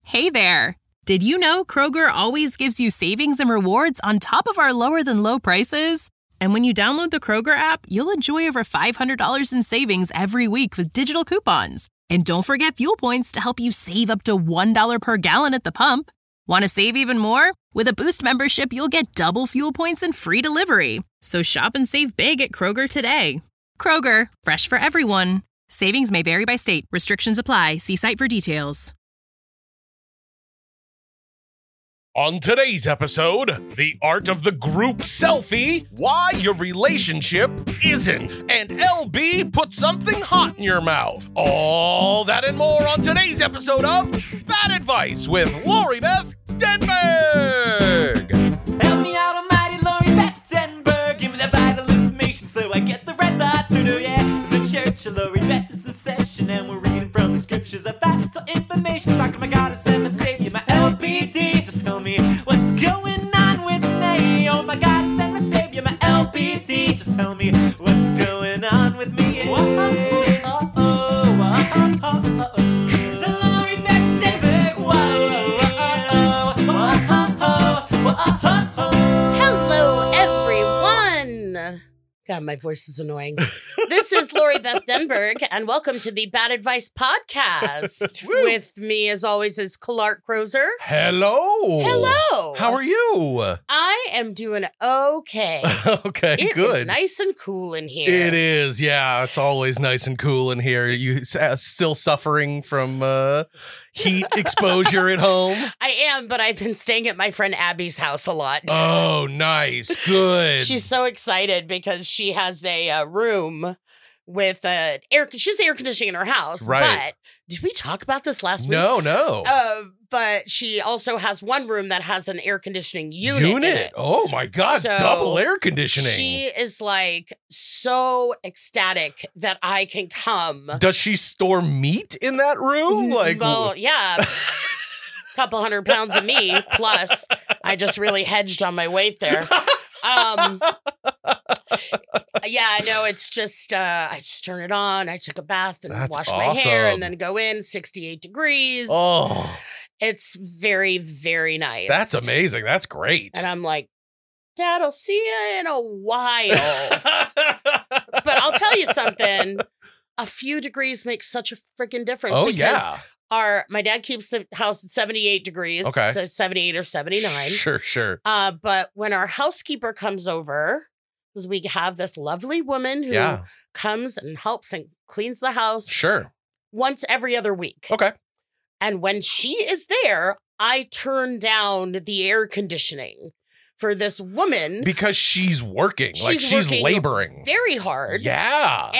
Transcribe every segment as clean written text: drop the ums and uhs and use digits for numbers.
Hey there! Did you know Kroger always gives you savings and rewards on top of our lower-than-low prices? And when you download the Kroger app, you'll enjoy over $500 in savings every week with digital coupons. And don't forget fuel points to help you save up to $1 per gallon at the pump. Want to save even more? With a Boost membership, you'll get double fuel points and free delivery. So shop and save big at Kroger today. Kroger, fresh for everyone. Savings may vary by state. Restrictions apply. See site for details. On today's episode, the art of the group selfie, why your relationship isn't, and LB put something hot in your mouth. All that and more on today's episode of Bad Advice with Lori Beth Denberg. Help me out, almighty Lori Beth Denberg. Give me the vital information so I get the right thoughts to do, yeah. The church of Lori Beth is in session and we're reading from the scriptures of vital information. Talking to my goddess and my savior, my LBT. Just tell me what's going on with me. Oh my goddess and my savior, my LBT. Just tell me what's going on with me. The Lori Beth Denberg. Hello, everyone. God, my voice is annoying. This is Lori Beth Denberg, and welcome to the Bad Advice Podcast. With me, as always, is Clark Crozer. Hello. Hello. How are you? I am doing okay. Okay, It good. is nice and cool in here. It is, yeah. It's always nice and cool in here. You still suffering from heat exposure at home? I am, but I've been staying at my friend Abby's house a lot. Oh, nice. Good. She's so excited because she has a room with she's air conditioning in her house. Right. But did we talk about this last week? No. But she also has one room that has an air conditioning unit in it. Oh my God, So double air conditioning. She is like so ecstatic that I can come. Does she store meat in that room? Well, yeah. Couple 100 pounds of me, plus I just really hedged on my weight there. Yeah, no, it's just, I just turn it on. I took a bath and That's wash my hair awesome. and then go in 68 degrees. Oh, It's very, very nice. that's amazing. That's great. And I'm like, Dad, I'll see you in a while. But I'll tell you something. A few degrees makes such a freaking difference. Oh, because yeah. my dad keeps the house at 78 degrees. Okay. So 78 or 79. Sure. But when our housekeeper comes over, because we have this lovely woman who Yeah. comes and helps and cleans the house Sure. once every other week. Okay. And when she is there, I turn down the air conditioning for this woman. Because she's working. She's working laboring. Very hard. Yeah.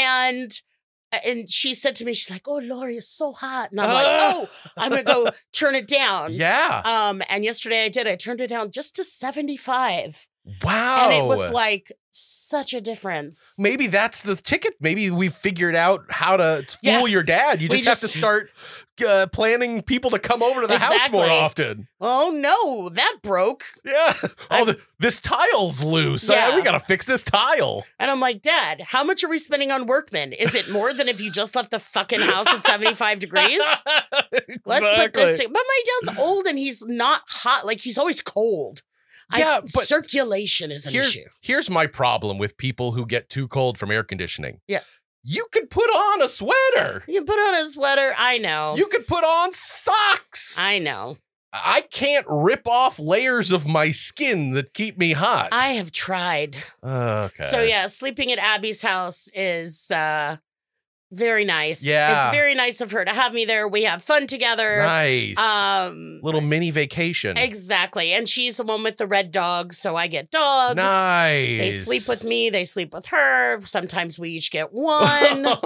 And she said to me, she's like, "Oh, Lori, it's so hot." And I'm like, "Oh, I'm going to go turn it down." Yeah. And yesterday I did. I turned it down just to 75. Wow. And it was like such a difference. Maybe that's the ticket. Maybe we figured out how to fool your dad. You We just have to just- start planning people to come over to the house more Exactly. often. Oh, no, that broke. Yeah. This tile's loose. Yeah. We got to fix this tile. And I'm like, Dad, how much are we spending on workmen? Is it more than if you just left the fucking house at 75 degrees? Let's put this Exactly. But my dad's old and he's not hot. Like, he's always cold. Yeah, but circulation is an issue. Here's my problem with people who get too cold from air conditioning. Yeah. You could put on a sweater. You put on a sweater. I know. You could put on socks. I know. I can't rip off layers of my skin that keep me hot. I have tried. Okay. So, yeah, sleeping at Abby's house is very nice. Yeah. It's very nice of her to have me there. We have fun together. Nice. Um, Little mini vacation. Exactly. And she's the one with the red dogs, so I get dogs. Nice. They sleep with me. They sleep with her. Sometimes we each get one. So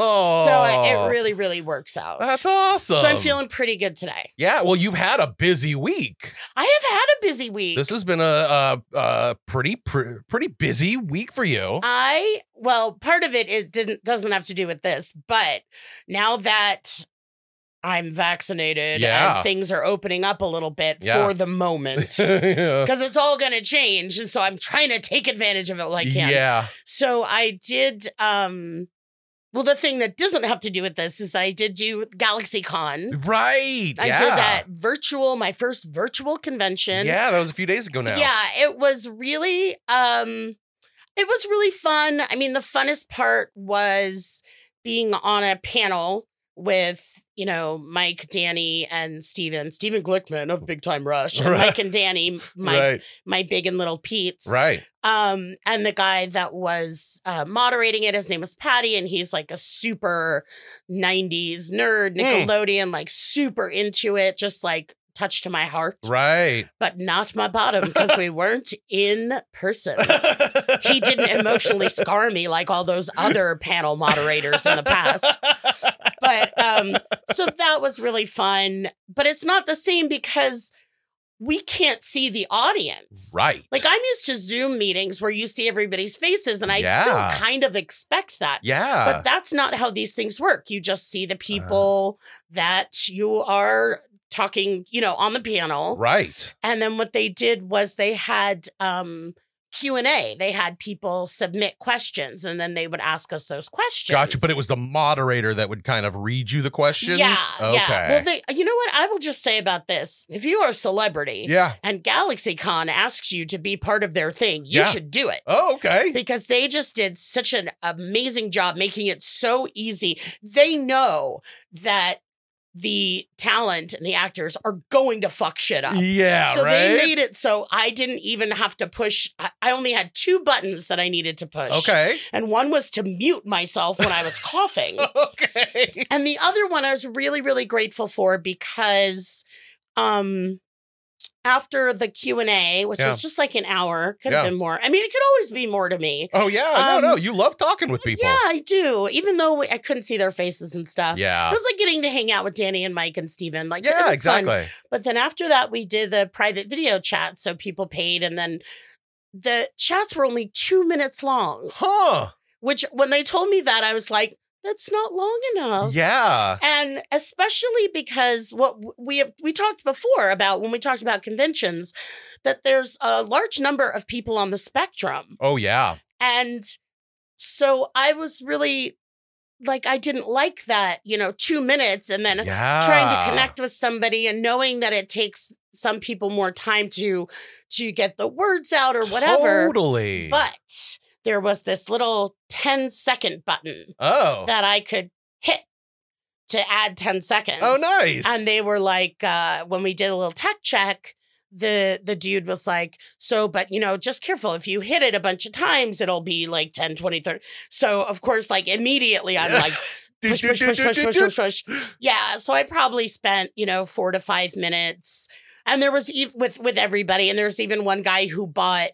it really, really works out. That's awesome. So I'm feeling pretty good today. Yeah, well, you've had a busy week. I have had a busy week. This has been a pretty busy week for you. Well, part of it doesn't have to do with this, but now that I'm vaccinated Yeah. and things are opening up a little bit Yeah. for the moment, Yeah. because it's all going to change, and so I'm trying to take advantage of it while I can. Yeah. So I did Well, the thing that doesn't have to do with this is I did do GalaxyCon. Right. I did that my first virtual convention. Yeah, that was a few days ago now. Yeah, it was really fun. I mean, the funnest part was being on a panel with, Mike, Danny, and Steven Glickman of Big Time Rush, and Mike and Danny, my Big and Little Pete's. Right. And the guy that was moderating it, his name was Patty, and he's like a super 90s nerd, Nickelodeon, like super into it, just like touched to my heart. Right. But not my bottom, because we weren't in person. He didn't emotionally scar me like all those other panel moderators in the past. But so that was really fun. But it's not the same because we can't see the audience. Right. Like, I'm used to Zoom meetings where you see everybody's faces, and I still kind of expect that. Yeah. But that's not how these things work. You just see the people that you are talking, on the panel. Right. And then what they did was they had Q&A. They had people submit questions, and then they would ask us those questions. Gotcha. But it was the moderator that would kind of read you the questions? Yeah. Okay. Yeah. Well, you know what? I will just say about this. If you are a celebrity and GalaxyCon asks you to be part of their thing, you should do it. Oh, okay. Because they just did such an amazing job making it so easy. They know that the talent and the actors are going to fuck shit up. Yeah, so right? they made it so I didn't even have to push. I only had 2 buttons that I needed to push. Okay. And one was to mute myself when I was coughing. Okay. And the other one I was really, really grateful for because after the Q&A, which was just like an hour, could have been more. I mean, it could always be more to me. Oh, yeah. No. You love talking with people. Yeah, I do. Even though I couldn't see their faces and stuff. Yeah. It was like getting to hang out with Danny and Mike and Steven. Like, yeah, it was exactly. fun. But then after that, we did the private video chat. So people paid. And then the chats were only 2 minutes long. Huh. Which, when they told me that, I was like, that's not long enough. Yeah. And especially because what we talked before about when we talked about conventions, that there's a large number of people on the spectrum. Oh, yeah. And so I was really like, I didn't like that, 2 minutes and then trying to connect with somebody and knowing that it takes some people more time to get the words out or whatever. Totally. But there was this little 10-second button that I could hit to add 10 seconds. Oh, nice. And they were like, when we did a little tech check, the dude was like, but, just careful. If you hit it a bunch of times, it'll be like 10, 20, 30. So, of course, like immediately I'm like, push. Yeah. So I probably spent, 4 to 5 minutes. And there was with everybody. And there's even one guy who bought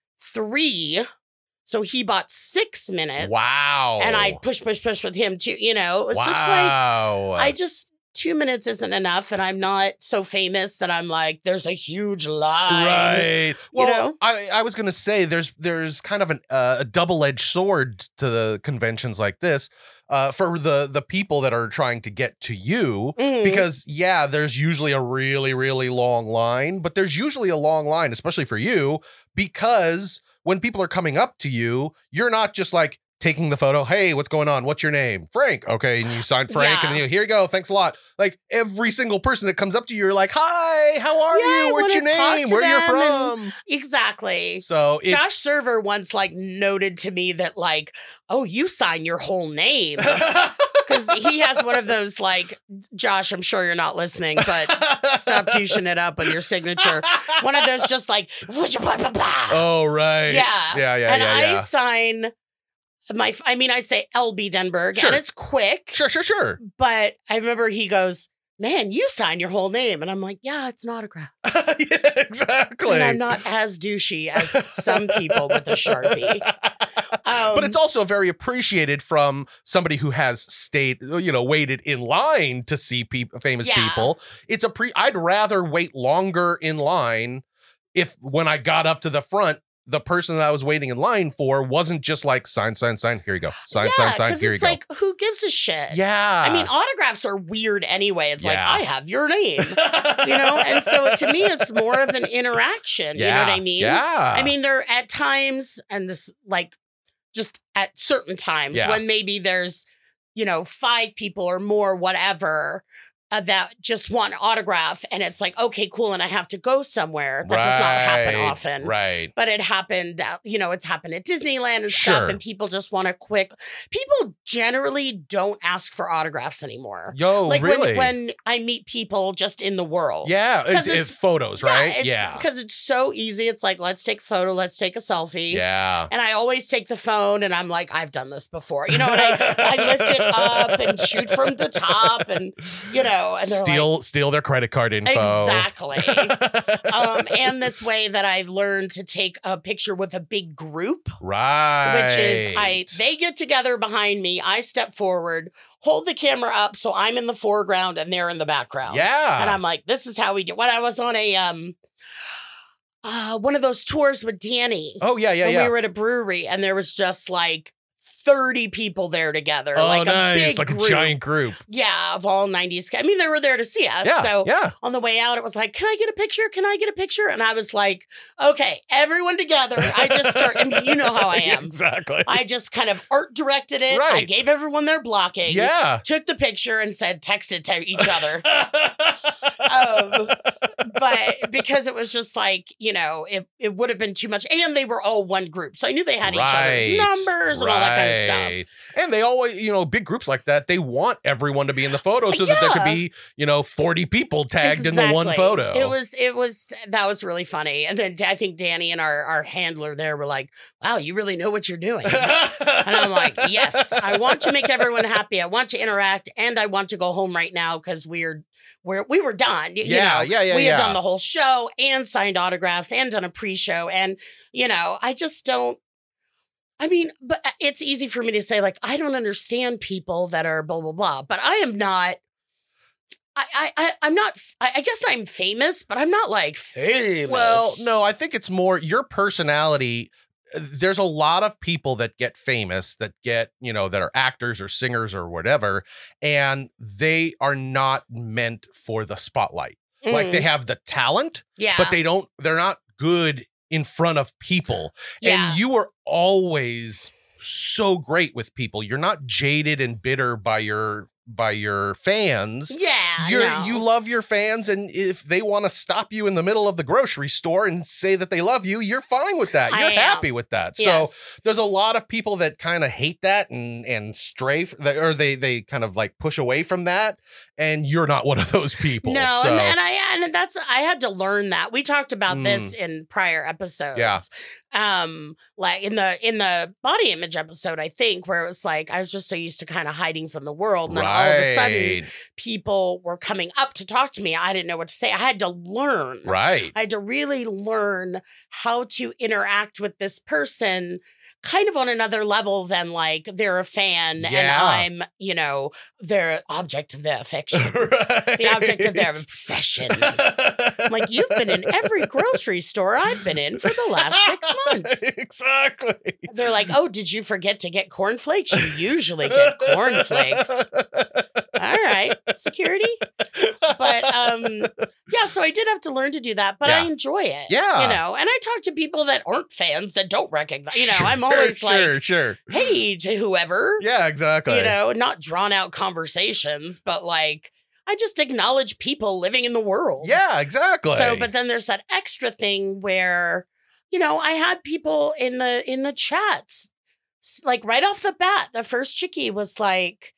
3. So he bought 6 minutes. Wow. And I push with him too. It was just like, 2 minutes isn't enough. And I'm not so famous that I'm like, there's a huge line. Right. Well, I was going to say there's kind of a double-edged sword to the conventions like this. For the people that are trying to get to you, because there's usually a really, really long line, but there's usually a long line, especially for you, because when people are coming up to you, you're not just like taking the photo. Hey, what's going on? What's your name? Frank. Okay. And you sign Frank and then here you go. Thanks a lot. Like every single person that comes up to you, you're like, hi, how are you? What's your name? Where you're from? Exactly. So Josh Server once like noted to me that like, oh, you sign your whole name. Because he has one of those like, Josh, I'm sure you're not listening, but stop douching it up with your signature. One of those just like, oh, right. Yeah. And I sign I say LB Denberg, and it's quick. Sure. But I remember he goes, man, you sign your whole name. And I'm like, yeah, it's an autograph. Yeah, exactly. And I'm not as douchey as some people with a Sharpie. But it's also very appreciated from somebody who has waited in line to see famous people. I'd rather wait longer in line if when I got up to the front, the person that I was waiting in line for wasn't just like sign, here you go. Sign, here you go. Like, who gives a shit? Yeah. I mean, autographs are weird anyway. It's like, I have your name, And so to me, it's more of an interaction. You know what I mean? Yeah. I mean, there at times, and this like just at certain times when maybe there's 5 people or more, whatever, that just want an autograph. And it's like, okay, cool. And I have to go somewhere. That does not happen often. Right. But it happened, it's happened at Disneyland and stuff. And people just want people generally don't ask for autographs anymore. Yo, like really? when I meet people just in the world. Yeah. It's photos, right? Yeah. Because it's so easy. It's like, let's take a photo. Let's take a selfie. Yeah. And I always take the phone and I'm like, I've done this before. And I lift it up and shoot from the top and, and steal their credit card info. Exactly. And this way that I've learned to take a picture with a big group. Right. Which is they get together behind me. I step forward, hold the camera up so I'm in the foreground and they're in the background. Yeah. And I'm like, this is how we do. When I was on a one of those tours with Danny. Oh, yeah. We were at a brewery and there was just like 30 people there together. Oh, like nice. A big like group. A giant group. Yeah, of all 90s. I mean, they were there to see us. Yeah, so yeah. On the way out, it was like, can I get a picture? Can I get a picture? And I was like, okay, everyone together. I just start, you know how I am. Exactly. I just kind of art directed it. Right. I gave everyone their blocking. Yeah. Took the picture and said, text it to each other. But because it was just like, it would have been too much. And they were all one group. So I knew they had each other's numbers and all that kind of stuff. And they always, big groups like that, they want everyone to be in the photo so that there could be, 40 people tagged in the one photo. That was really funny. And then I think Danny and our handler there were like, wow, you really know what you're doing. And I'm like, yes, I want to make everyone happy. I want to interact and I want to go home right now because we were done. We had done the whole show and signed autographs and done a pre-show. And, I just don't. I mean, but it's easy for me to say, like, I don't understand people that are blah, blah, blah. But I am not. I'm not. I guess I'm famous, but I'm not like famous. Well, no, I think it's more your personality. There's a lot of people that get famous that get, that are actors or singers or whatever, and they are not meant for the spotlight. Like they have the talent, but they're not good in front of people. Yeah. And you are always so great with people. You're not jaded and bitter by your fans. Yeah. You love your fans, and if they want to stop you in the middle of the grocery store and say that they love you, you're fine with that. You're happy with that. Yes. So there's a lot of people that kind of hate that and stray, or they kind of like push away from that, and you're not one of those people. No, so. and I had to learn that. We talked about this in prior episodes. Yeah. Like in the body image episode, I think, where it was like I was just so used to kind of hiding from the world, and then all of a sudden people were coming up to talk to me. I didn't know what to say. I had to learn. Right. I had to really learn how to interact with this person kind of on another level than like they're a fan and I'm, their object of their affection, the object of their obsession. I'm like, you've been in every grocery store I've been in for the last 6 months. Exactly. They're like, oh, did you forget to get cornflakes? You usually get cornflakes. All right, security. But so I did have to learn to do that, but I enjoy it. Yeah. And I talk to people that aren't fans that don't recognize, I'm always sure. Hey, to whoever. Yeah, exactly. Not drawn out conversations, but like I just acknowledge people living in the world. Yeah, exactly. So, but then there's that extra thing where, I had people in the chats, like right off the bat, the first chickie was like,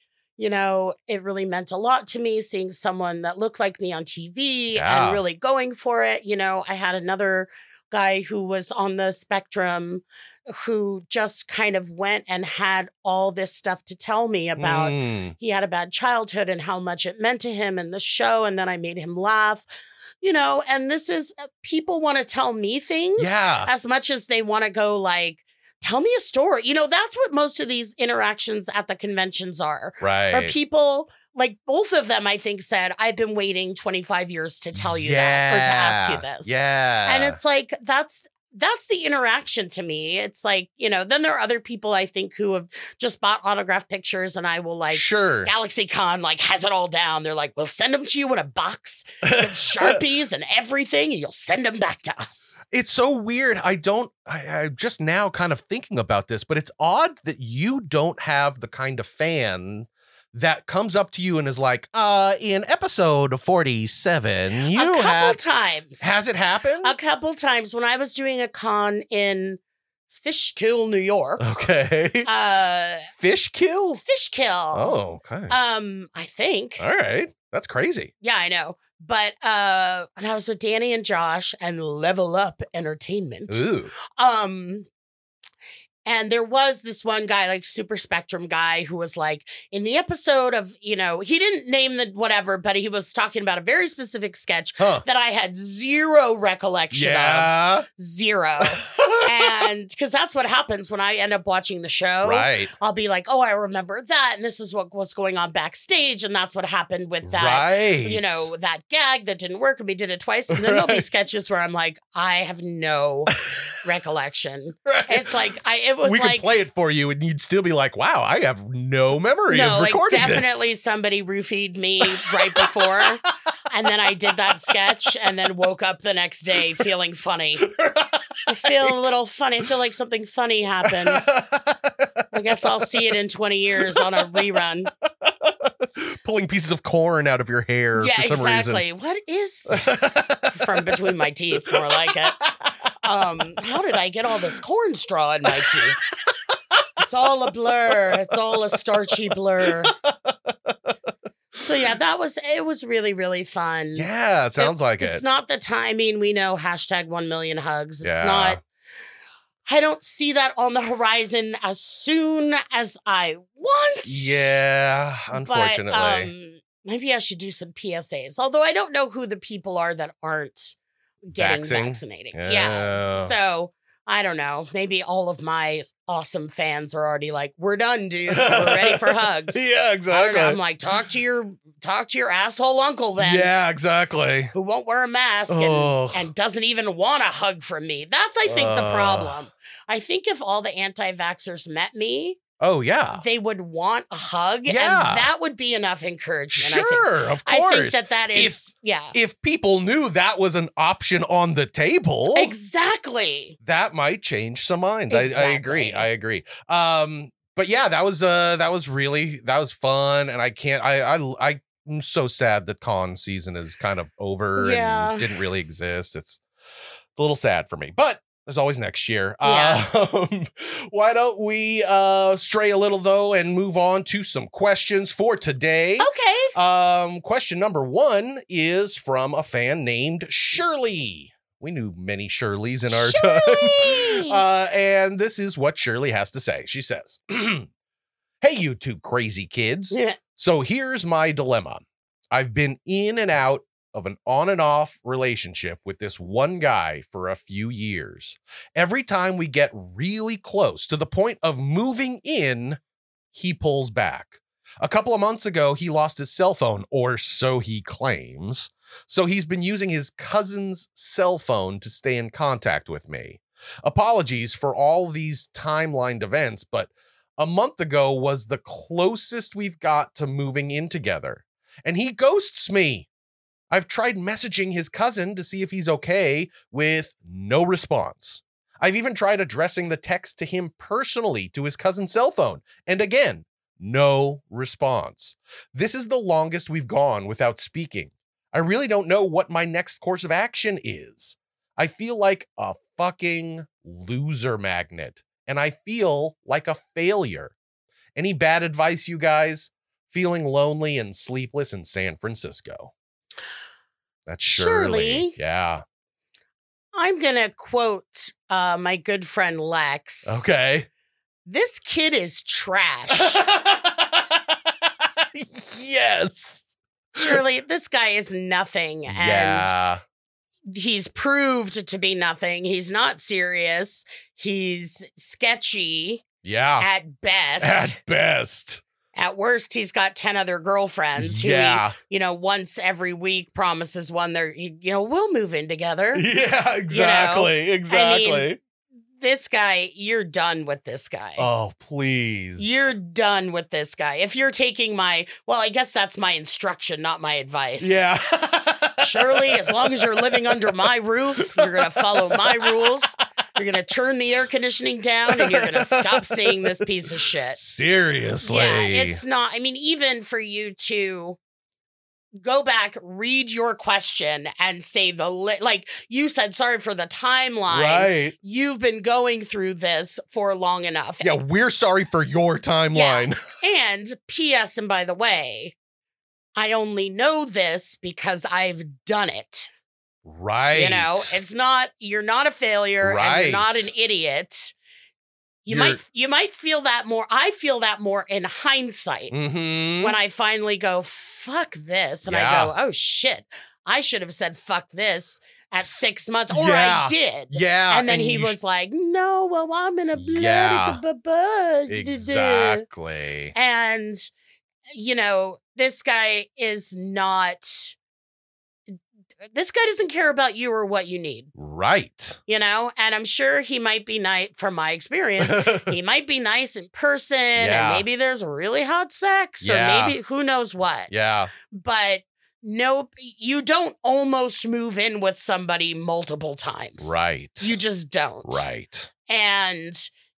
it really meant a lot to me seeing someone that looked like me on TV and really going for it. I had another guy who was on the spectrum who just kind of went and had all this stuff to tell me about. He had a bad childhood and how much it meant to him in the show. And then I made him laugh. And this is people want to tell me things as much as they want to go like, tell me a story. That's what most of these interactions at the conventions are. Right. Are people, like both of them, I think, said, I've been waiting 25 years to tell you that or to ask you this. Yeah. And it's like, that's the interaction to me. It's like, then there are other people I think who have just bought autographed pictures and I will like, GalaxyCon like has it all down. They're like, we'll send them to you in a box with Sharpies and everything and you'll send them back to us. It's so weird. I'm just now kind of thinking about this, but it's odd that you don't have the kind of fan that comes up to you and is like, in episode 47, you a couple had... times. Has it happened? A couple times when I was doing a con in Fishkill, New York. Okay. Fishkill? Fishkill. Oh, okay. I think. All right. That's crazy. Yeah, I know. But and I was with Danny and Josh and Level Up Entertainment. Ooh. And there was this one guy, like Super Spectrum guy, who was like, in the episode of, he didn't name the whatever, but he was talking about a very specific sketch that I had zero recollection of. Zero. And because that's what happens when I end up watching the show. Right. I'll be like, oh, I remember that. And this is what was going on backstage. And that's what happened with that, that gag that didn't work. And we did it twice. And then there'll be sketches where I'm like, I have no recollection. Right. It's like, we could play it for you and you'd still be like, wow, I have no memory of recording this. Definitely somebody roofied me right before. And then I did that sketch and then woke up the next day feeling funny. I feel a little funny. I feel like something funny happened. I guess I'll see it in 20 years on a rerun. Pulling pieces of corn out of your hair for some exactly. reason. What is this? From between my teeth, more like it. How did I get all this corn straw in my teeth? It's all a blur. It's all a starchy blur. So yeah, it was really, really fun. Yeah, it sounds like it. It's not the timing. We know #1,000,000 hugs. It's not, I don't see that on the horizon as soon as I want. Yeah, unfortunately. But, maybe I should do some PSAs. Although I don't know who the people are that aren't getting vaccinating. Yeah. So I don't know. Maybe all of my awesome fans are already like, we're done, dude. We're ready for hugs. Yeah, exactly. I'm like, talk to your asshole uncle then. Yeah, exactly. Who won't wear a mask and doesn't even want a hug from me. That's, I think, the problem. I think if all the anti-vaxxers met me, they would want a hug, and that would be enough encouragement. Of course. I think that is, If people knew that was an option on the table. Exactly. That might change some minds. Exactly. I agree. But yeah, that was fun. And I'm so sad that con season is kind of over and didn't really exist. It's a little sad for me, but there's always next year. Why don't we stray a little, though, and move on to some questions for today? Okay. Question number 1 is from a fan named Shirley. We knew many Shirleys in our time. And this is what Shirley has to say. She says, hey, you two crazy kids. Yeah. So here's my dilemma. I've been in and out of an on and off relationship with this one guy for a few years. Every time we get really close to the point of moving in, he pulls back. A couple of months ago, he lost his cell phone, or so he claims. So he's been using his cousin's cell phone to stay in contact with me. Apologies for all these timelined events, but a month ago was the closest we've got to moving in together. And he ghosts me. I've tried messaging his cousin to see if he's okay, with no response. I've even tried addressing the text to him personally to his cousin's cell phone. And again, no response. This is the longest we've gone without speaking. I really don't know what my next course of action is. I feel like a fucking loser magnet, and I feel like a failure. Any bad advice, you guys? Feeling lonely and sleepless in San Francisco. That's Shirley. Yeah. I'm going to quote my good friend Lex. Okay. This kid is trash. Yes. Shirley, this guy is nothing. And he's proved to be nothing. He's not serious. He's sketchy. Yeah. At best. At best. At worst, he's got 10 other girlfriends who he, once every week promises one we'll move in together. Yeah, exactly. Exactly. I mean, this guy, you're done with this guy. Oh, please. You're done with this guy. If you're taking I guess that's my instruction, not my advice. Yeah. Shirley, as long as you're living under my roof, you're going to follow my rules. You're going to turn the air conditioning down and you're going to stop saying this piece of shit. Seriously. Yeah, it's not. I mean, even for you to go back, read your question and say like you said, sorry for the timeline. Right. You've been going through this for long enough. Yeah, we're sorry for your timeline. Yeah. And P.S. and by the way, I only know this because I've done it. Right. You know, you're not a failure and you're not an idiot. You might feel that more. I feel that more in hindsight when I finally go, fuck this. And I go, oh shit, I should have said fuck this at 6 months. Or I did. Yeah. And then he was like, no, well, I'm in a bloody Exactly. And, you know, this guy doesn't care about you or what you need. Right. You know, and I'm sure he might be nice, from my experience, he might be nice in person and maybe there's really hot sex or maybe who knows what. Yeah. But no, you don't almost move in with somebody multiple times. Right. You just don't. Right. And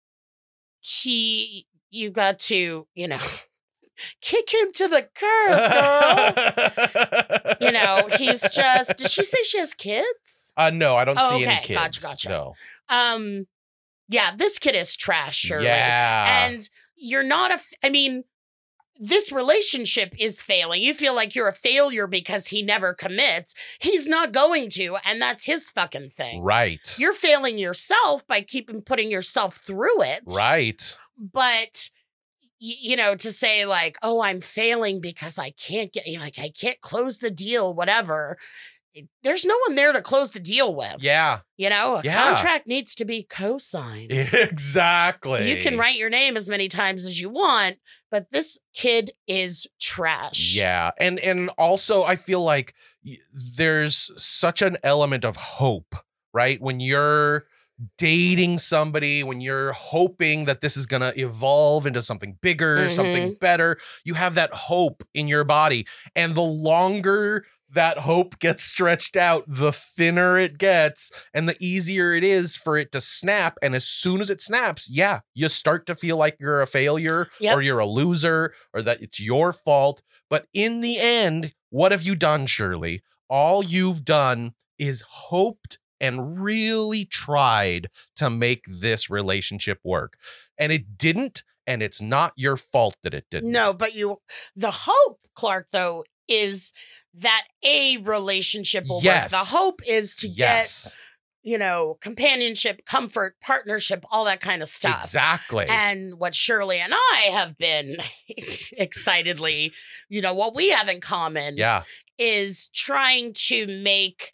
you got to, you know, kick him to the curb, girl. You know, he's just, did she say she has kids? No, I don't see any kids. Gotcha. No. Yeah, this kid is trash, Shirley. Yeah. And you're not this relationship is failing. You feel like you're a failure because he never commits. He's not going to, and that's his fucking thing. Right. You're failing yourself by putting yourself through it. Right. But you know, to say like, oh, I'm failing because I can't I can't close the deal, whatever. There's no one there to close the deal with. Yeah. You know, a contract needs to be co-signed. Exactly. You can write your name as many times as you want, but this kid is trash. Yeah. And also I feel like there's such an element of hope, right? When you're dating somebody, when you're hoping that this is going to evolve into something bigger, something better, you have that hope in your body. And the longer that hope gets stretched out, the thinner it gets and the easier it is for it to snap. And as soon as it snaps, you start to feel like you're a failure or you're a loser or that it's your fault. But in the end, what have you done, Shirley? All you've done is hoped and really tried to make this relationship work. And it didn't, and it's not your fault that it didn't. No, but the hope, Clark, though, is that a relationship will work. The hope is to get, you know, companionship, comfort, partnership, all that kind of stuff. Exactly. And what Shirley and I have been excitedly, you know, what we have in common is trying to make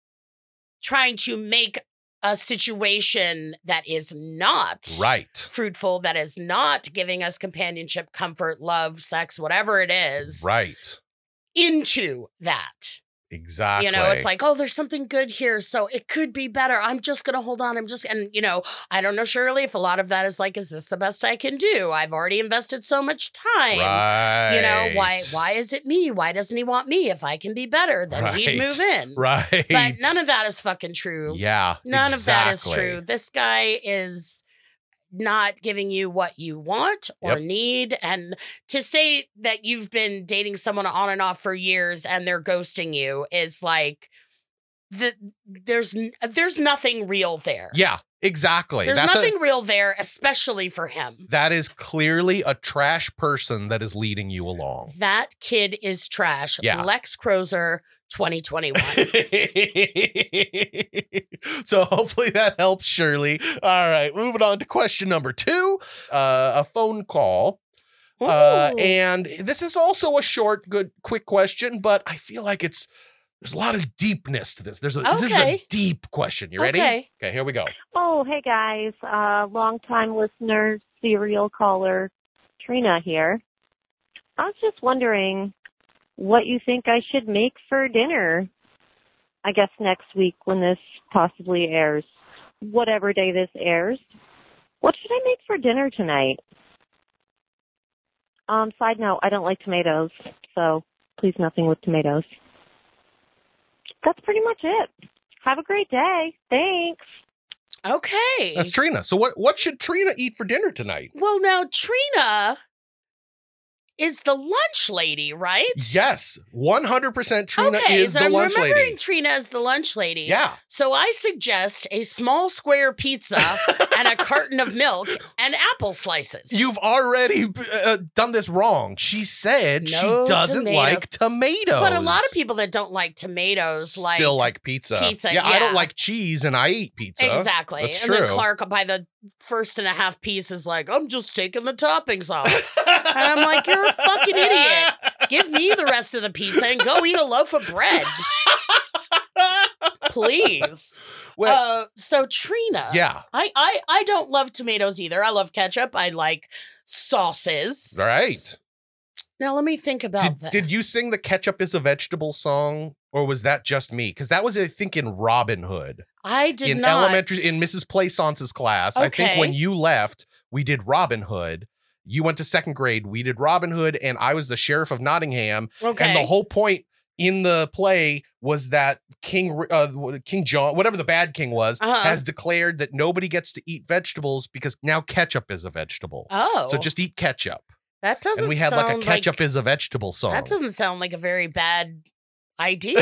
a situation that is not fruitful, that is not giving us companionship, comfort, love, sex, whatever it is, into that. Exactly. You know, it's like, oh, there's something good here, so it could be better. I'm just going to hold on. And, you know, I don't know, Shirley, if a lot of that is like, is this the best I can do? I've already invested so much time. Right. You know, why is it me? Why doesn't he want me? If I can be better, then he'd move in. Right. But none of that is fucking true. Yeah. None of that is true. This guy is not giving you what you want or need. And to say that you've been dating someone on and off for years and they're ghosting you is like, there's nothing real there. Yeah, exactly. There's nothing real there, especially for him. That is clearly a trash person that is leading you along. That kid is trash. Yeah. Lex Crozer, 2021. So hopefully that helps, Shirley. All right, moving on to question number 2, a phone call. And this is also a short, quick question, but I feel like there's a lot of deepness to this. This is a deep question. You ready? Okay, here we go. Oh, hey guys. Long-time listener, serial caller, Trina here. I was just wondering what you think I should make for dinner, I guess next week when this possibly airs. Whatever day this airs. What should I make for dinner tonight? Side note, I don't like tomatoes, so please nothing with tomatoes. That's pretty much it. Have a great day. Thanks. Okay. That's Trina. So what should Trina eat for dinner tonight? Well, now Trina is the lunch lady, right? Yes, 100% Trina Okay, is so the I'm lunch remembering lady. Trina as the lunch lady. Yeah. So I suggest a small square pizza and a carton of milk and apple slices. You've already done this wrong. She said she No doesn't tomatoes. like tomatoes. But a lot of people that don't like tomatoes still like pizza. pizza, I don't yeah. like cheese and I eat pizza. Exactly. That's and true. then Clark, by the first and a half piece, is like, I'm just taking the toppings off. And I'm like, you're a fucking idiot. Give me the rest of the pizza and go eat a loaf of bread. Please. Well, So Trina. yeah. I don't love tomatoes either. I love ketchup. I like sauces. All right. Now let me think about this. Did you sing the ketchup is a vegetable song? Or was that just me? Because that was, I think, in Robin Hood. I did in not. elementary, in Mrs. Plaissance's class. I think Okay. when you left, we did Robin Hood. You went to second grade. We did Robin Hood, and I was the sheriff of Nottingham. Okay. And the whole point in the play was that King John, whatever the bad king was, has declared that nobody gets to eat vegetables because now ketchup is a vegetable. Oh. So just eat ketchup. that doesn't And we had like a sound ketchup is a vegetable song. That doesn't sound like a very bad idea.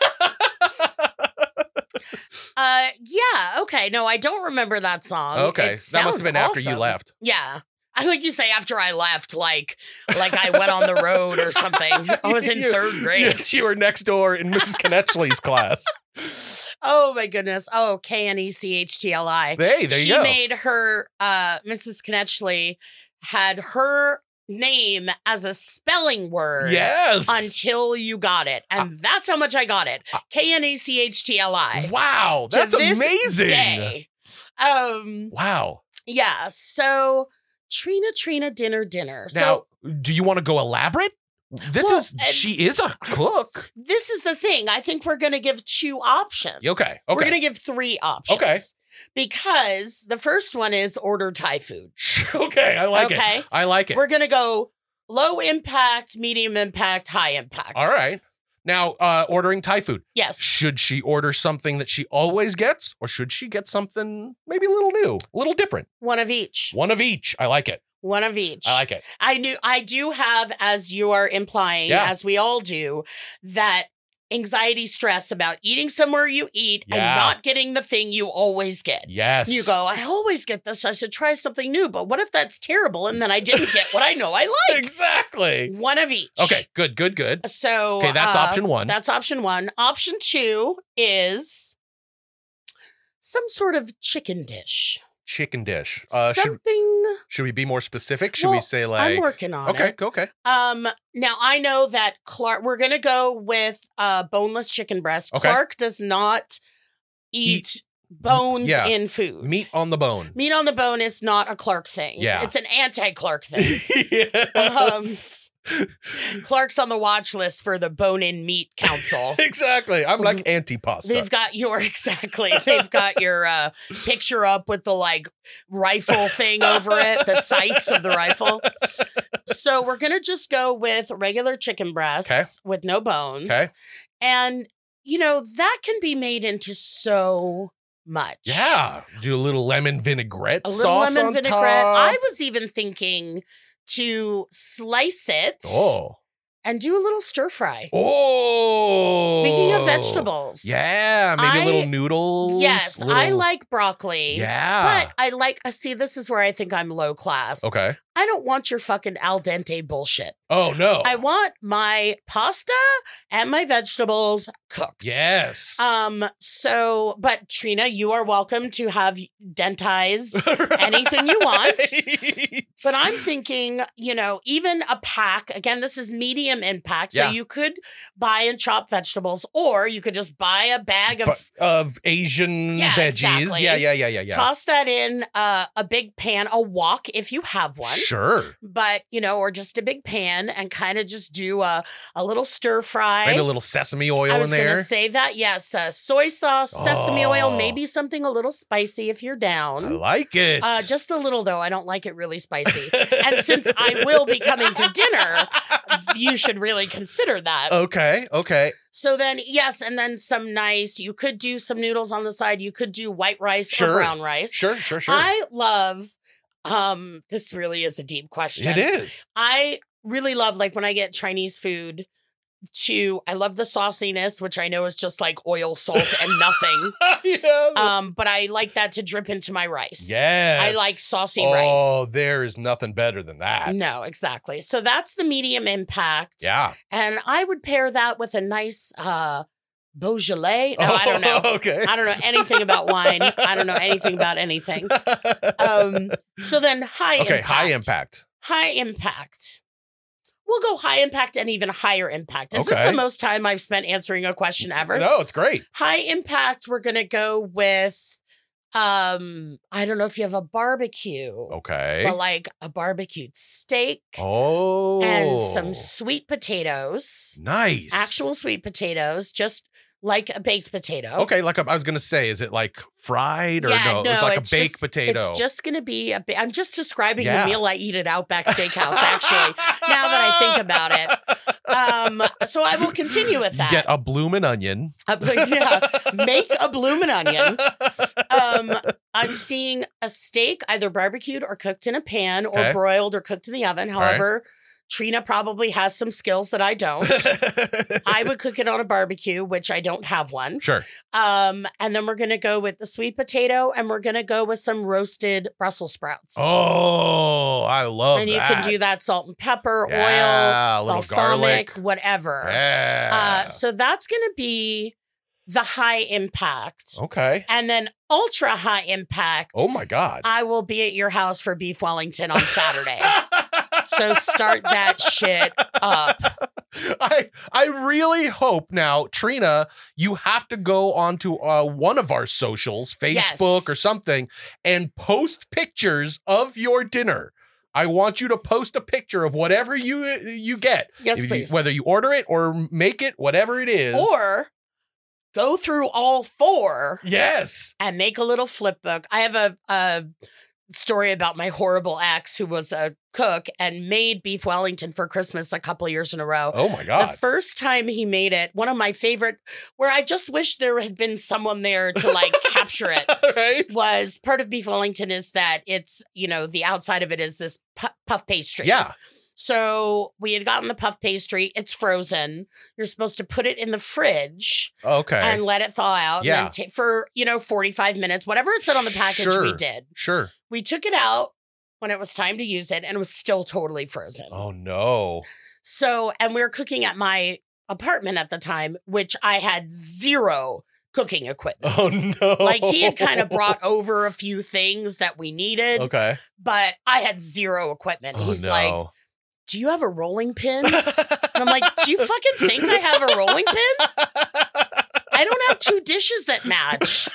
Yeah, okay. No, I don't remember that song. Okay. It That must have been sounds after you awesome. left. Yeah. I think you say after I left, like I went on the road or something. I was in third grade. You were next door in Mrs. Knetchley's class. Oh my goodness. Oh, Knecchtli. Hey, there you She go. made her Mrs. Knetchley had her name as a spelling word. Yes. Until you got it. And that's how much I got it. Knecchtli. Wow. That's To this amazing. day. Wow. Yeah. So Trina, dinner. Now, So do you want to go elaborate? She is a cook. this is the thing. I think we're going to give 2 options. Okay. We're going to give 3 options. Okay. Because the first one is order Thai food. Okay. I like Okay. it. I like it. We're going to go low impact, medium impact, high impact. All right. Now, ordering Thai food. Yes. Should she order something that she always gets, or should she get something maybe a little new, a little different? One of each. One of each. I like it. One of each. I like it. I do have, as you are implying, Yeah. as we all do, that anxiety, stress about eating somewhere you eat and Yeah. not getting the thing you always get. Yes. You go, I always get this. I should try something new. But what if that's terrible and then I didn't get what I know I like? Exactly. One of each. Okay. Good. So Okay, that's option 1. That's option 1. Option 2 is some sort of chicken dish. Chicken dish. Something. Should we be more specific? Should Well, we say like? I'm working on it. Okay. Now I know that Clark. We're gonna go with boneless chicken breast. Okay. Clark does not eat bones yeah. in food. Meat on the bone. Meat on the bone is not a Clark thing. Yeah. It's an anti-Clark thing. Yes. Clark's on the watch list for the Bone-In Meat Council. Exactly. I'm like anti-pasta. They've got your They've got your picture up with the like rifle thing over it, the sights of the rifle. So we're gonna just go with regular chicken breasts with no bones. Okay. And that can be made into so much. Yeah. Do a little lemon vinaigrette A little sauce lemon on vinaigrette. top. I was even thinking to slice it and do a little stir fry. Oh. Speaking of vegetables. Yeah. Maybe a little noodles. Yes, I like broccoli. Yeah. But I like, see, this is where I think I'm low class. Okay. I don't want your fucking al dente bullshit. Oh, no. I want my pasta and my vegetables cooked. Yes. But Trina, you are welcome to have dentized anything you want. But I'm thinking, even a pack, again, this is medium impact. So you could buy and chop vegetables, or you could just buy a bag of Asian veggies. Exactly. Yeah. Toss that in a big pan, a wok if you have one. Sure. But, or just a big pan and kind of just do a little stir fry. Maybe a little sesame oil in there. I was going to say that. Yes. Soy sauce, sesame oil, maybe something a little spicy if you're down. I like it. Just a little, though. I don't like it really spicy. And since I will be coming to dinner, you should really consider that. Okay. So then, yes, and then you could do some noodles on the side. You could do white rice or brown rice. Sure. I love, this really is a deep question. It is. I really love, like, when I get Chinese food, I love the sauciness, which I know is just like oil, salt, and nothing. Yeah. But I like that to drip into my rice. Yes. I like saucy rice. Oh, there is nothing better than that. No, exactly. So that's the medium impact. Yeah. And I would pair that with a nice Beaujolais. No, I don't know. Okay. I don't know anything about wine. I don't know anything about anything. So then high impact. Okay, high impact. High impact. We'll go high impact and even higher impact. Is this Okay. the most time I've spent answering a question ever? No, it's great. High impact, we're going to go with, I don't know if you have a barbecue. Okay. But like a barbecued steak. Oh. And some sweet potatoes. Nice. Actual sweet potatoes, just like a baked potato. Okay, I was going to say, is it like fried or no? It's like a baked potato. It's just going to be I'm just describing the meal I eat at Outback Steakhouse, actually, now that I think about it. So I will continue with that. Get a bloomin' onion. Make a bloomin' onion. I'm seeing a steak, either barbecued or cooked in a pan or broiled or cooked in the oven. However, Trina probably has some skills that I don't. I would cook it on a barbecue, which I don't have one. Sure. And then we're going to go with the sweet potato and we're going to go with some roasted Brussels sprouts. Oh, I love and that. you can do that salt and pepper, oil, a little balsamic, garlic. whatever. Yeah. So that's going to be the high impact. Okay. And then ultra high impact. Oh my God. I will be at your house for Beef Wellington on Saturday. So start that shit up. I really hope now, Trina, you have to go onto one of our socials, Facebook or something, and post pictures of your dinner. I want you to post a picture of whatever you get. Yes, please. Whether you order it or make it, whatever it is. Or go through all 4. Yes. And make a little flip book. I have a story about my horrible ex who was a cook and made Beef Wellington for Christmas a couple years in a row. Oh my God. The first time he made it, one of my favorite, where I just wish there had been someone there to like capture it, right? Was part of Beef Wellington is that it's, the outside of it is this puff pastry. Yeah. So we had gotten the puff pastry. It's frozen. You're supposed to put it in the fridge. Okay. And let it thaw out. Yeah. And then for, 45 minutes, whatever it said on the package, we did. Sure. We took it out when it was time to use it and it was still totally frozen. Oh, no. So, and we were cooking at my apartment at the time, which I had 0 cooking equipment. Oh, no. Like he had kind of brought over a few things that we needed. Okay. But I had 0 equipment. Oh, He's no. like, do you have a rolling pin? And I'm like, do you fucking think I have a rolling pin? I don't have 2 dishes that match.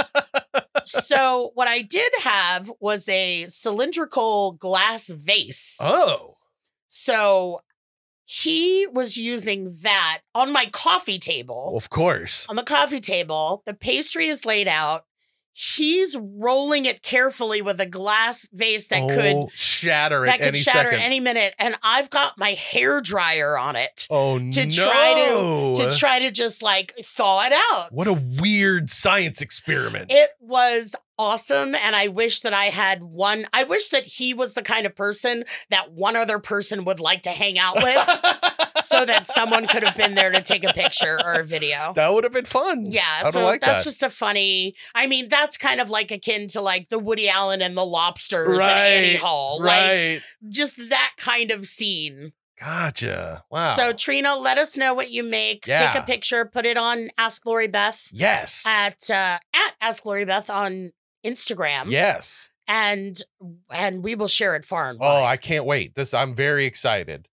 So what I did have was a cylindrical glass vase. Oh. So he was using that on my coffee table. Of course. On the coffee table, the pastry is laid out. He's rolling it carefully with a glass vase that could shatter at any minute, and I've got my hair dryer on it. Oh to try to just like thaw it out. What a weird science experiment. It was awesome, and I wish that I had one. I wish that he was the kind of person that one other person would like to hang out with, so that someone could have been there to take a picture or a video. That would have been fun. Yeah, so like that's that. just a funny. I mean, that's kind of like akin to like the Woody Allen and the Lobsters and Annie Hall, right? Like just that kind of scene. Gotcha. Wow. So Trina, let us know what you make. Yeah. Take a picture, put it on Ask Lori Beth. Yes. At Ask Lori Beth on Instagram. Yes. And we will share it far and wide. Oh, I can't wait. I'm very excited.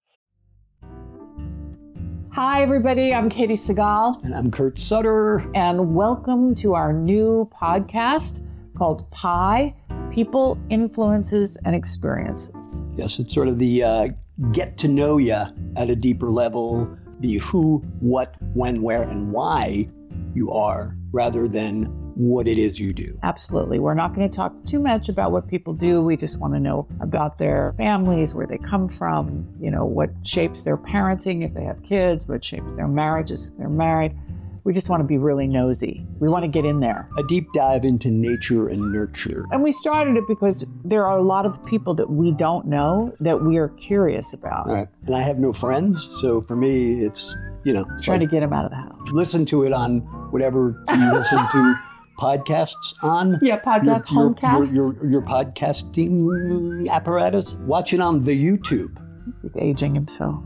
Hi, everybody. I'm Katie Segal. And I'm Kurt Sutter. And welcome to our new podcast, called PIE, People, Influences, and Experiences. Yes, it's sort of the get to know you at a deeper level, the who, what, when, where, and why you are, rather than what it is you do. Absolutely. We're not going to talk too much about what people do. We just want to know about their families, where they come from, what shapes their parenting if they have kids, what shapes their marriages if they're married. We just want to be really nosy. We want to get in there. A deep dive into nature and nurture. And we started it because there are a lot of people that we don't know that we are curious about. Right. And I have no friends, so for me, it's, Trying to get them out of the house. Listen to it on whatever you listen to podcasts on. Yeah, podcast, homecasts. Your podcasting apparatus. Watch it on the YouTube. He's aging himself.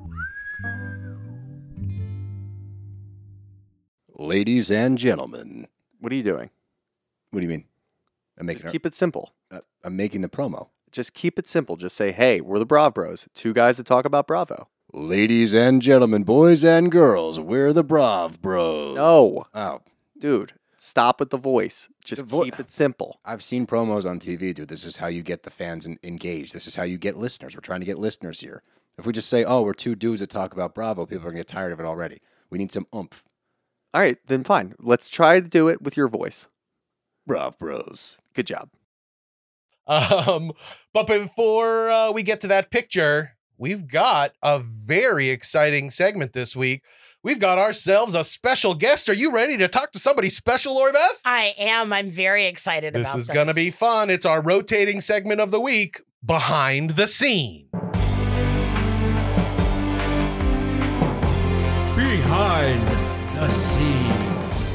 Ladies and gentlemen. What are you doing? What do you mean? Just keep it simple. I'm making the promo. Just keep it simple. Just say, hey, we're the Brav Bros. Two guys that talk about Bravo. Ladies and gentlemen, boys and girls, we're the Brav Bros. No. Oh. Dude, stop with the voice. Just keep it simple. I've seen promos on TV, dude. This is how you get the fans engaged. This is how you get listeners. We're trying to get listeners here. If we just say, oh, we're two dudes that talk about Bravo, people are going to get tired of it already. We need some oomph. All right, then fine. Let's try to do it with your voice. Brav Bros. Good job. But before we get to that picture, we've got a very exciting segment this week. We've got ourselves a special guest. Are you ready to talk to somebody special, Lori Beth? I am. I'm very excited about this. This is going to be fun. It's our rotating segment of the week, Behind the Scene. Behind the Scene.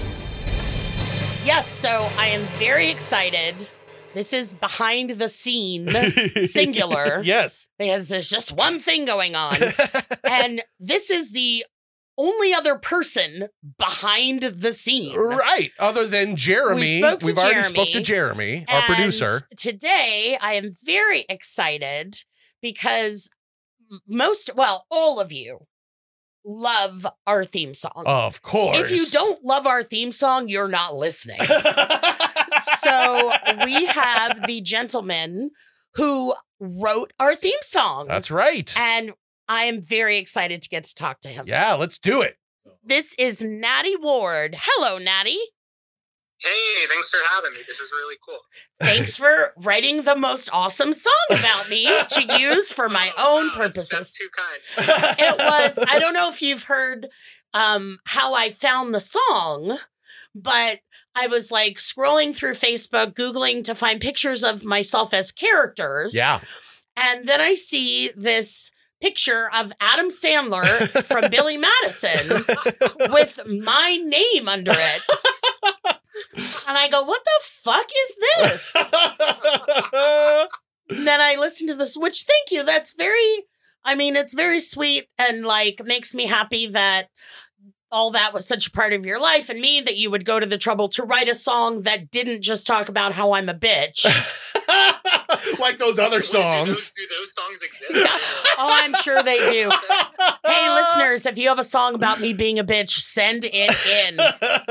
Yes, so I am very excited. This is Behind the Scene, singular. Yes. Because there's just one thing going on. And this is the only other person behind the scene. Right. Other than Jeremy. We've already spoke to Jeremy, our producer. Today, I am very excited because all of you love our theme song. Of course. If you don't love our theme song, you're not listening. So we have the gentleman who wrote our theme sing. That's right. And I am very excited to get to talk to him. Yeah, let's do it. This is Natty Ward. Hello, Natty. Hey, thanks for having me. This is really cool. Thanks for writing the most awesome song about me to use for my own purposes. That's too kind. It was, I don't know if you've heard how I found the song, but I was like scrolling through Facebook, Googling to find pictures of myself as characters. Yeah. And then I see this picture of Adam Sandler from Billy Madison with my name under it. And I go, what the fuck is this? And then I listened to this, which, thank you. That's it's very sweet and like makes me happy that all that was such a part of your life, and me that you would go to the trouble to write a song that didn't just talk about how I'm a bitch. Like those other songs. Do those songs exist? Yeah. Oh, I'm sure they do. Hey, listeners, if you have a song about me being a bitch, send it in.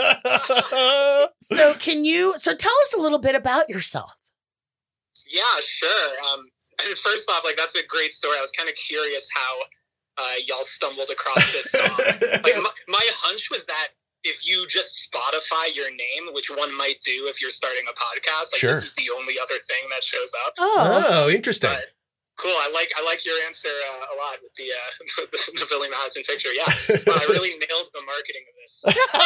So tell us a little bit about yourself. Yeah, sure. And first off, that's a great story. I was kind of curious how y'all stumbled across this song. My hunch was that if you just Spotify your name, which one might do if you're starting a podcast, sure. This is the only other thing that shows up. Oh, interesting. But cool. I like your answer a lot with the Billy Madison picture. Yeah, I really nailed the marketing of this.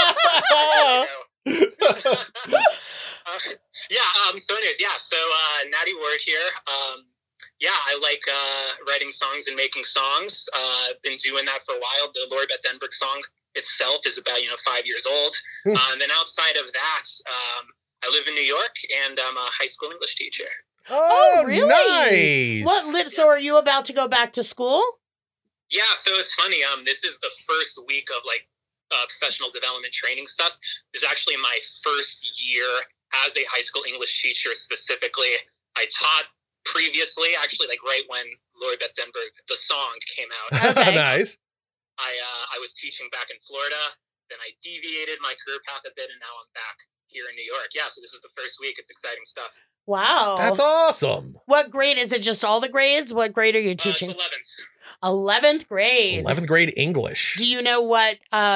So Natty Ward here. I like writing songs and making songs. Been doing that for a while. The Lori Beth Denberg song itself is about 5 years old. And then outside of that, I live in New York, and I'm a high school English teacher. Oh, really? Nice. So are you about to go back to school? Yeah, so it's funny. This is the first week of professional development training stuff. This is actually my first year as a high school English teacher specifically. I taught previously, actually, right when Lori Beth Denberg, the song, came out. Okay. Nice. I was teaching back in Florida. then I deviated my career path a bit, and now I'm back here in New York. Yeah, so this is the first week. It's exciting stuff. Wow. That's awesome. What grade is it? Just all the grades? What grade are you teaching? It's 11th. 11th grade. 11th grade English. Do you know what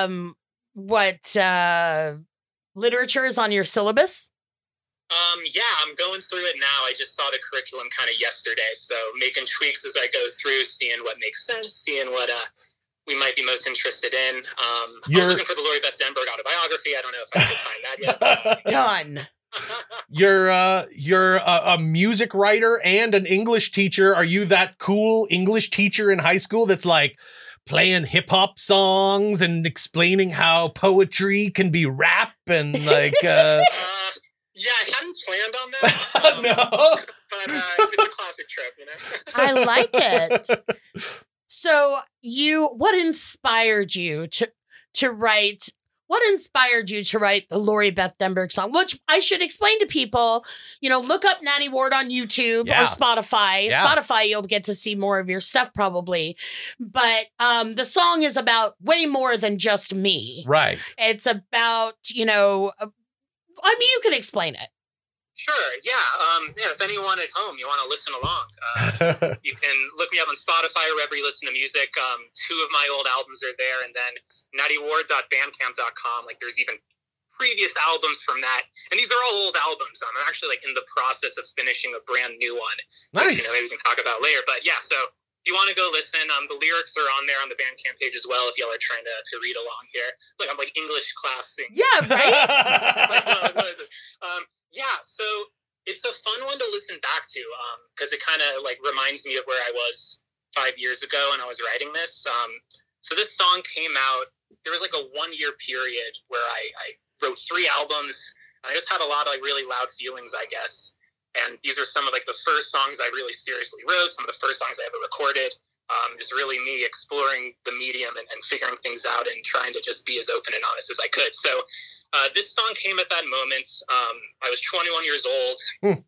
literature is on your syllabus? Yeah, I'm going through it now. I just saw the curriculum kind of yesterday, so making tweaks as I go through, seeing what makes sense, seeing what we might be most interested in. I was looking for the Lori Beth Denberg autobiography. I don't know if I can find that yet. Done. You're a music writer and an English teacher. Are you that cool English teacher in high school that's like playing hip hop songs and explaining how poetry can be rap and like? Yeah, I hadn't planned on that. No, but it's a classic trip, you know. I like it. So what inspired you to write? What inspired you to write the Lori Beth Denberg song? Which I should explain to people. You know, look up Natty Ward on YouTube or Spotify. Yeah. Spotify, you'll get to see more of your stuff probably. But the song is about way more than just me. Right. It's about, you know, I mean, you can explain it. Sure, yeah. If anyone at home, you want to listen along, you can look me up on Spotify or wherever you listen to music. 2 of my old albums are there, and then nattyward.bandcamp.com. Like, there's even previous albums from that, and these are all old albums. I'm actually like in the process of finishing a brand new one. Nice. Which, maybe we can talk about later. But yeah, so if you want to go listen, the lyrics are on there on the Bandcamp page as well. If y'all are trying to read along here, like I'm like English class singing. Yeah, right. what is it? Yeah, so it's a fun one to listen back to because it kind of like reminds me of where I was 5 years ago when I was writing this. So this song came out. There was like a 1-year period where I wrote 3 albums. And I just had a lot of like really loud feelings, I guess. And these are some of like the first songs I really seriously wrote, some of the first songs I ever recorded. Just really me exploring the medium and figuring things out and trying to just be as open and honest as I could. So this song came at that moment. I was 21 years old.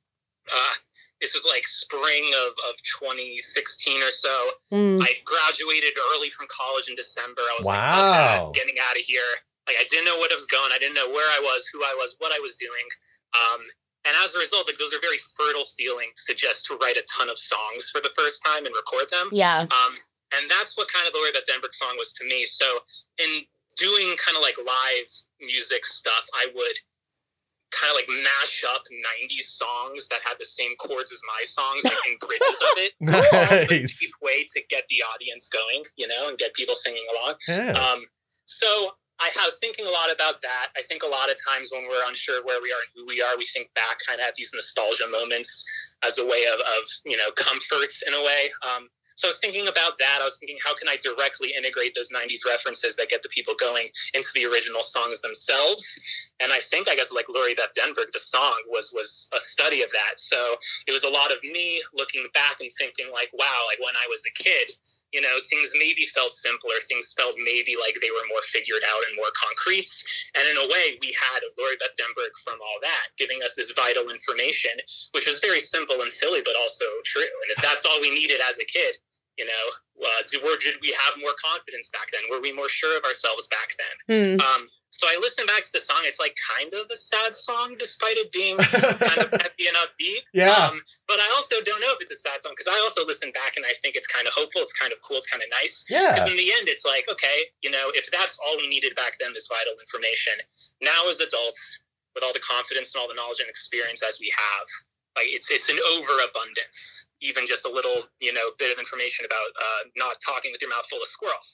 This was like spring of 2016 or so. I graduated early from college in December. I was like, okay, getting out of here. Like I didn't know what I was going. I didn't know where I was, who I was, what I was doing. And as a result, like those are very fertile feelings to just to write a ton of songs for the first time and record them. Yeah. And that's what kind of the Lori Beth Denberg song was to me. So in doing kind of like live music stuff, I would kind of like mash up 90s songs that had the same chords as my songs, like in bridges of it. Nice. A cheap way to get the audience going, you know, and get people singing along. Yeah. So I was thinking a lot about that. I think a lot of times when we're unsure where we are and who we are, we think back, kind of have these nostalgia moments as a way of you know, comfort in a way. So I was thinking about that. I was thinking, how can I directly integrate those 90s references that get the people going into the original songs themselves? And I think, I guess, like Lori Beth Denberg, the song was a study of that. So it was a lot of me looking back and thinking like, wow, like when I was a kid, you know, things maybe felt simpler. Things felt maybe like they were more figured out and more concrete. And in a way, we had Lori Beth Denberg from all that, giving us this vital information, which was very simple and silly, but also true. And if that's all we needed as a kid, you know, did we have more confidence back then? Were we more sure of ourselves back then? So I listened back to the song. It's like kind of a sad song, despite it being kind of peppy and upbeat. Yeah. But I also don't know if it's a sad song because I also listen back and I think it's kind of hopeful. It's kind of cool. It's kind of nice. Yeah. Because in the end, it's like, okay, you know, if that's all we needed back then, this vital information, now as adults, with all the confidence and all the knowledge and experience as we have, like it's an overabundance. Even just a little, you know, bit of information about not talking with your mouth full of squirrels.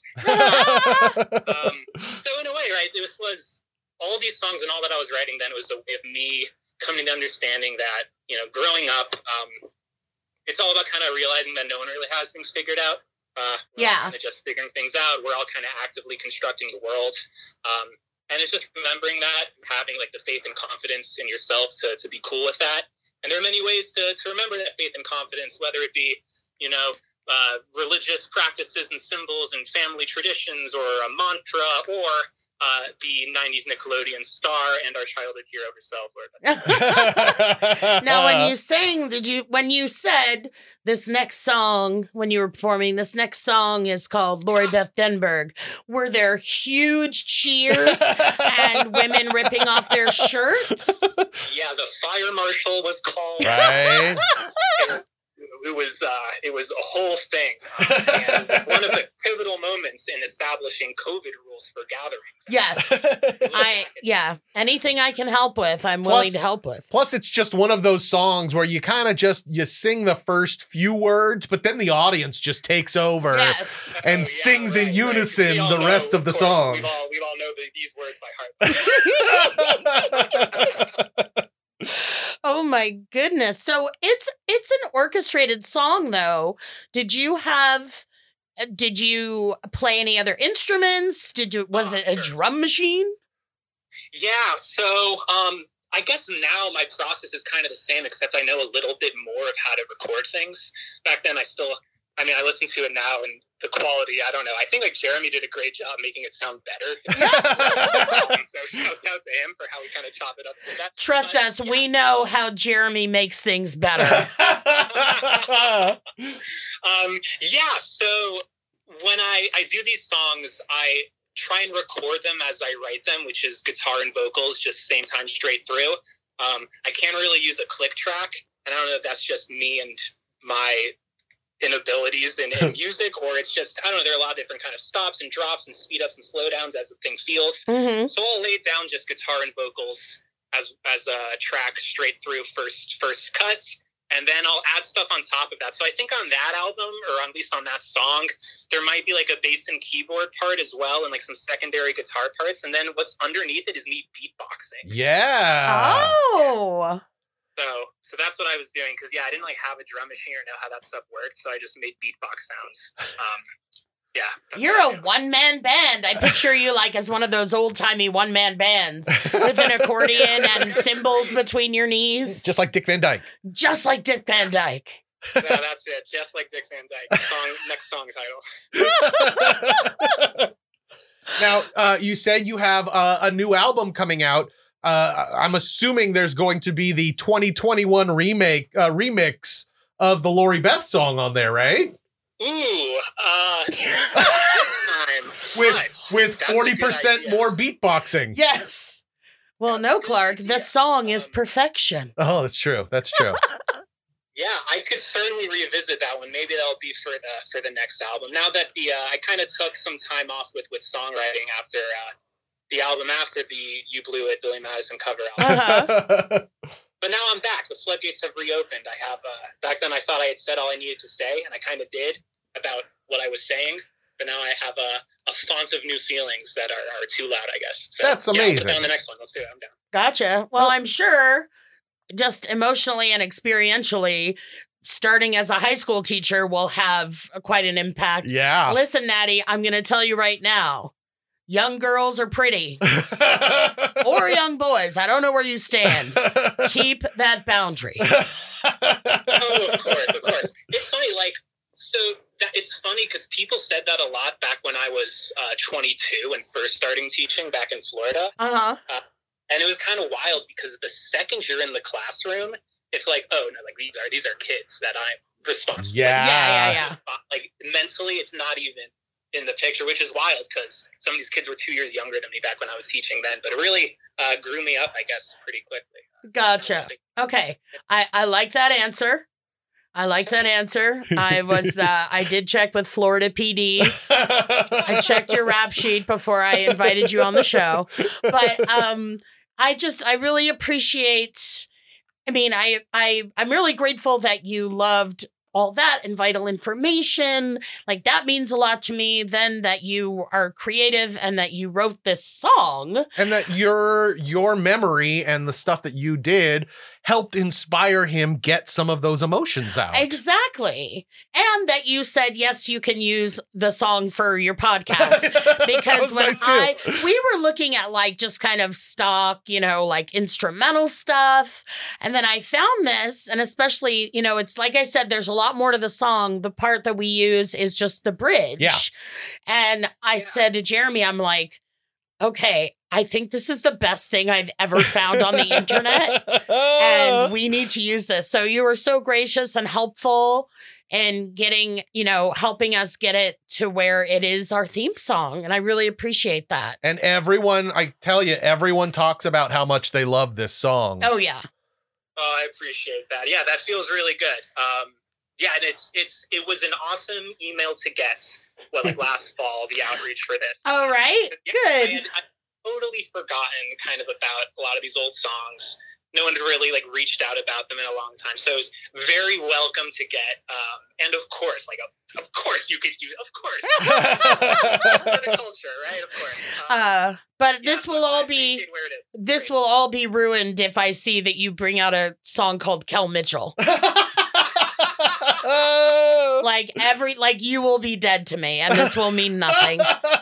So in a way, right, this was all these songs and all that I was writing then was a way of me coming to understanding that, you know, growing up, it's all about kind of realizing that no one really has things figured out. We're all kind of just figuring things out. We're all kind of actively constructing the world. And it's just remembering that, having like the faith and confidence in yourself to be cool with that. And there are many ways to remember that faith and confidence, whether it be, you know, religious practices and symbols and family traditions or a mantra or the 90s Nickelodeon star and our childhood hero herself. Now, when you sang, when you said this next song, when you were performing, this next song is called Lori Beth Denberg, were there huge cheers and women ripping off their shirts? Yeah, the fire marshal was called. Right. It was a whole thing, and one of the pivotal moments in establishing COVID rules for gatherings. Yes, anything I can help with, I'm willing to help with. Plus, it's just one of those songs where you kind of you sing the first few words, but then the audience just takes over and sings in unison the rest of the song. We all know these words by heart. Oh my goodness. So it's an orchestrated song though. Did you play any other instruments? Was it a drum machine? Yeah, so I guess now my process is kind of the same, except I know a little bit more of how to record things. Back then I listen to it now and the quality, I don't know. I think like Jeremy did a great job making it sound better. So shout out to him for how we kind of chop it up. Trust us, we know how Jeremy makes things better. So when I do these songs, I try and record them as I write them, which is guitar and vocals, just same time straight through. I can't really use a click track, and I don't know if that's just me and my inabilities in music, or it's just, I don't know, there are a lot of different kind of stops and drops and speed ups and slow downs as the thing feels. Mm-hmm. So I'll lay down just guitar and vocals as a track straight through first cuts, and then I'll add stuff on top of that. So I think on that album, or at least on that song, there might be like a bass and keyboard part as well, and like some secondary guitar parts, and then what's underneath it is me beatboxing. Yeah. Oh. So that's what I was doing, because I didn't like have a drum machine or know how that stuff worked, so I just made beatbox sounds. You're a one-man band. I picture you like as one of those old-timey one-man bands with an accordion and cymbals between your knees. Just like Dick Van Dyke. Just like Dick Van Dyke. Yeah, that's it. Just like Dick Van Dyke. Next song title. Now, you said you have a new album coming out. I'm assuming there's going to be the 2021 remix of the Lori Beth song on there, right? Ooh, this time with 40% more beatboxing. Yes. Well, no, Clark. The song is perfection. Oh, that's true. That's true. Yeah, I could certainly revisit that one. Maybe that'll be for the next album. Now that I kind of took some time off with songwriting after the album after the You Blew It Billy Madison cover album. But now I'm back. The floodgates have reopened. I have back then I thought I had said all I needed to say, and I kind of did about what I was saying. But now I have a font of new feelings that are too loud, I guess. So, that's amazing. I'll put down the next one. Let's do it. I'm down. Gotcha. Well, I'm sure just emotionally and experientially, starting as a high school teacher will have quite an impact. Yeah. Listen, Natty, I'm going to tell you right now. Young girls are pretty. Or young boys. I don't know where you stand. Keep that boundary. Oh, of course. It's funny, it's funny because people said that a lot back when I was 22 and first starting teaching back in Florida. Uh-huh. And it was kind of wild because the second you're in the classroom, it's like, oh, no, like these are kids that I'm responsible for. Yeah. Like mentally, it's not even in the picture, which is wild because some of these kids were 2 years younger than me back when I was teaching then, but it really grew me up, I guess, pretty quickly. Gotcha. Okay. I like that answer. I did check with Florida PD. I checked your rap sheet before I invited you on the show, but I really appreciate, I'm really grateful that you loved all that and vital information. Like, that means a lot to me. Then that you are creative and that you wrote this song. And that your memory and the stuff that you did helped inspire him get some of those emotions out. Exactly. And that you said, yes, you can use the song for your podcast. Because we were looking at just kind of stock, instrumental stuff. And then I found this, and especially, it's like I said, there's a lot more to the song. The part that we use is just the bridge. Yeah. And I said to Jeremy, I'm like, Okay, I think this is the best thing I've ever found on the internet, and we need to use this. So you were so gracious and helpful in getting, helping us get it to where it is our theme song, and I really appreciate that. And everyone, I tell you, everyone talks about how much they love this song. Oh, yeah. Oh, I appreciate that. Yeah, that feels really good. Yeah, and it was an awesome email to get. Last fall, the outreach for this. All right, good. I'd totally forgotten kind of about a lot of these old songs. No one had really reached out about them in a long time, so it was very welcome to get. And of course, of course you could use, of course, for the culture, right? Of course. But this will all be ruined if I see that you bring out a song called Kel Mitchell. You will be dead to me, and this will mean nothing.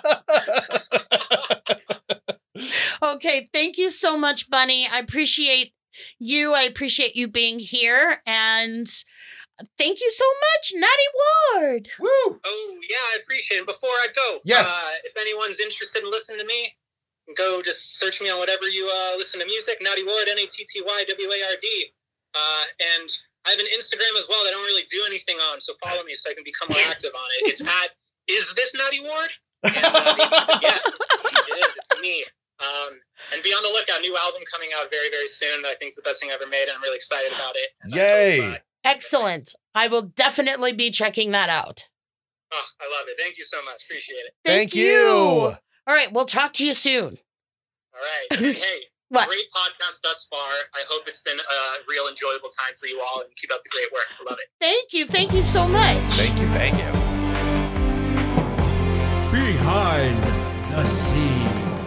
Okay, thank you so much, Bunny. I appreciate you. I appreciate you being here, and thank you so much, Natty Ward. Woo! Oh, yeah, I appreciate it. Before I go, yes. If anyone's interested in listening to me, go just search me on whatever you listen to music, Natty Ward, NATTYWARD. And I have an Instagram as well that I don't really do anything on, so follow me so I can become more active on it. It's at Is This Natty Ward? And, yes, it is. It's me. And be on the lookout. New album coming out very, very soon. I think it's the best thing I ever made, and I'm really excited about it. And yay! Excellent. I will definitely be checking that out. Oh, I love it. Thank you so much. Appreciate it. Thank you. All right, we'll talk to you soon. All right. And hey, what? Great podcast thus far. I hope it's been a real enjoyable time for you all, and keep up the great work. I love it. Thank you. Thank you so much. Thank you. Thank you. Behind the Scene.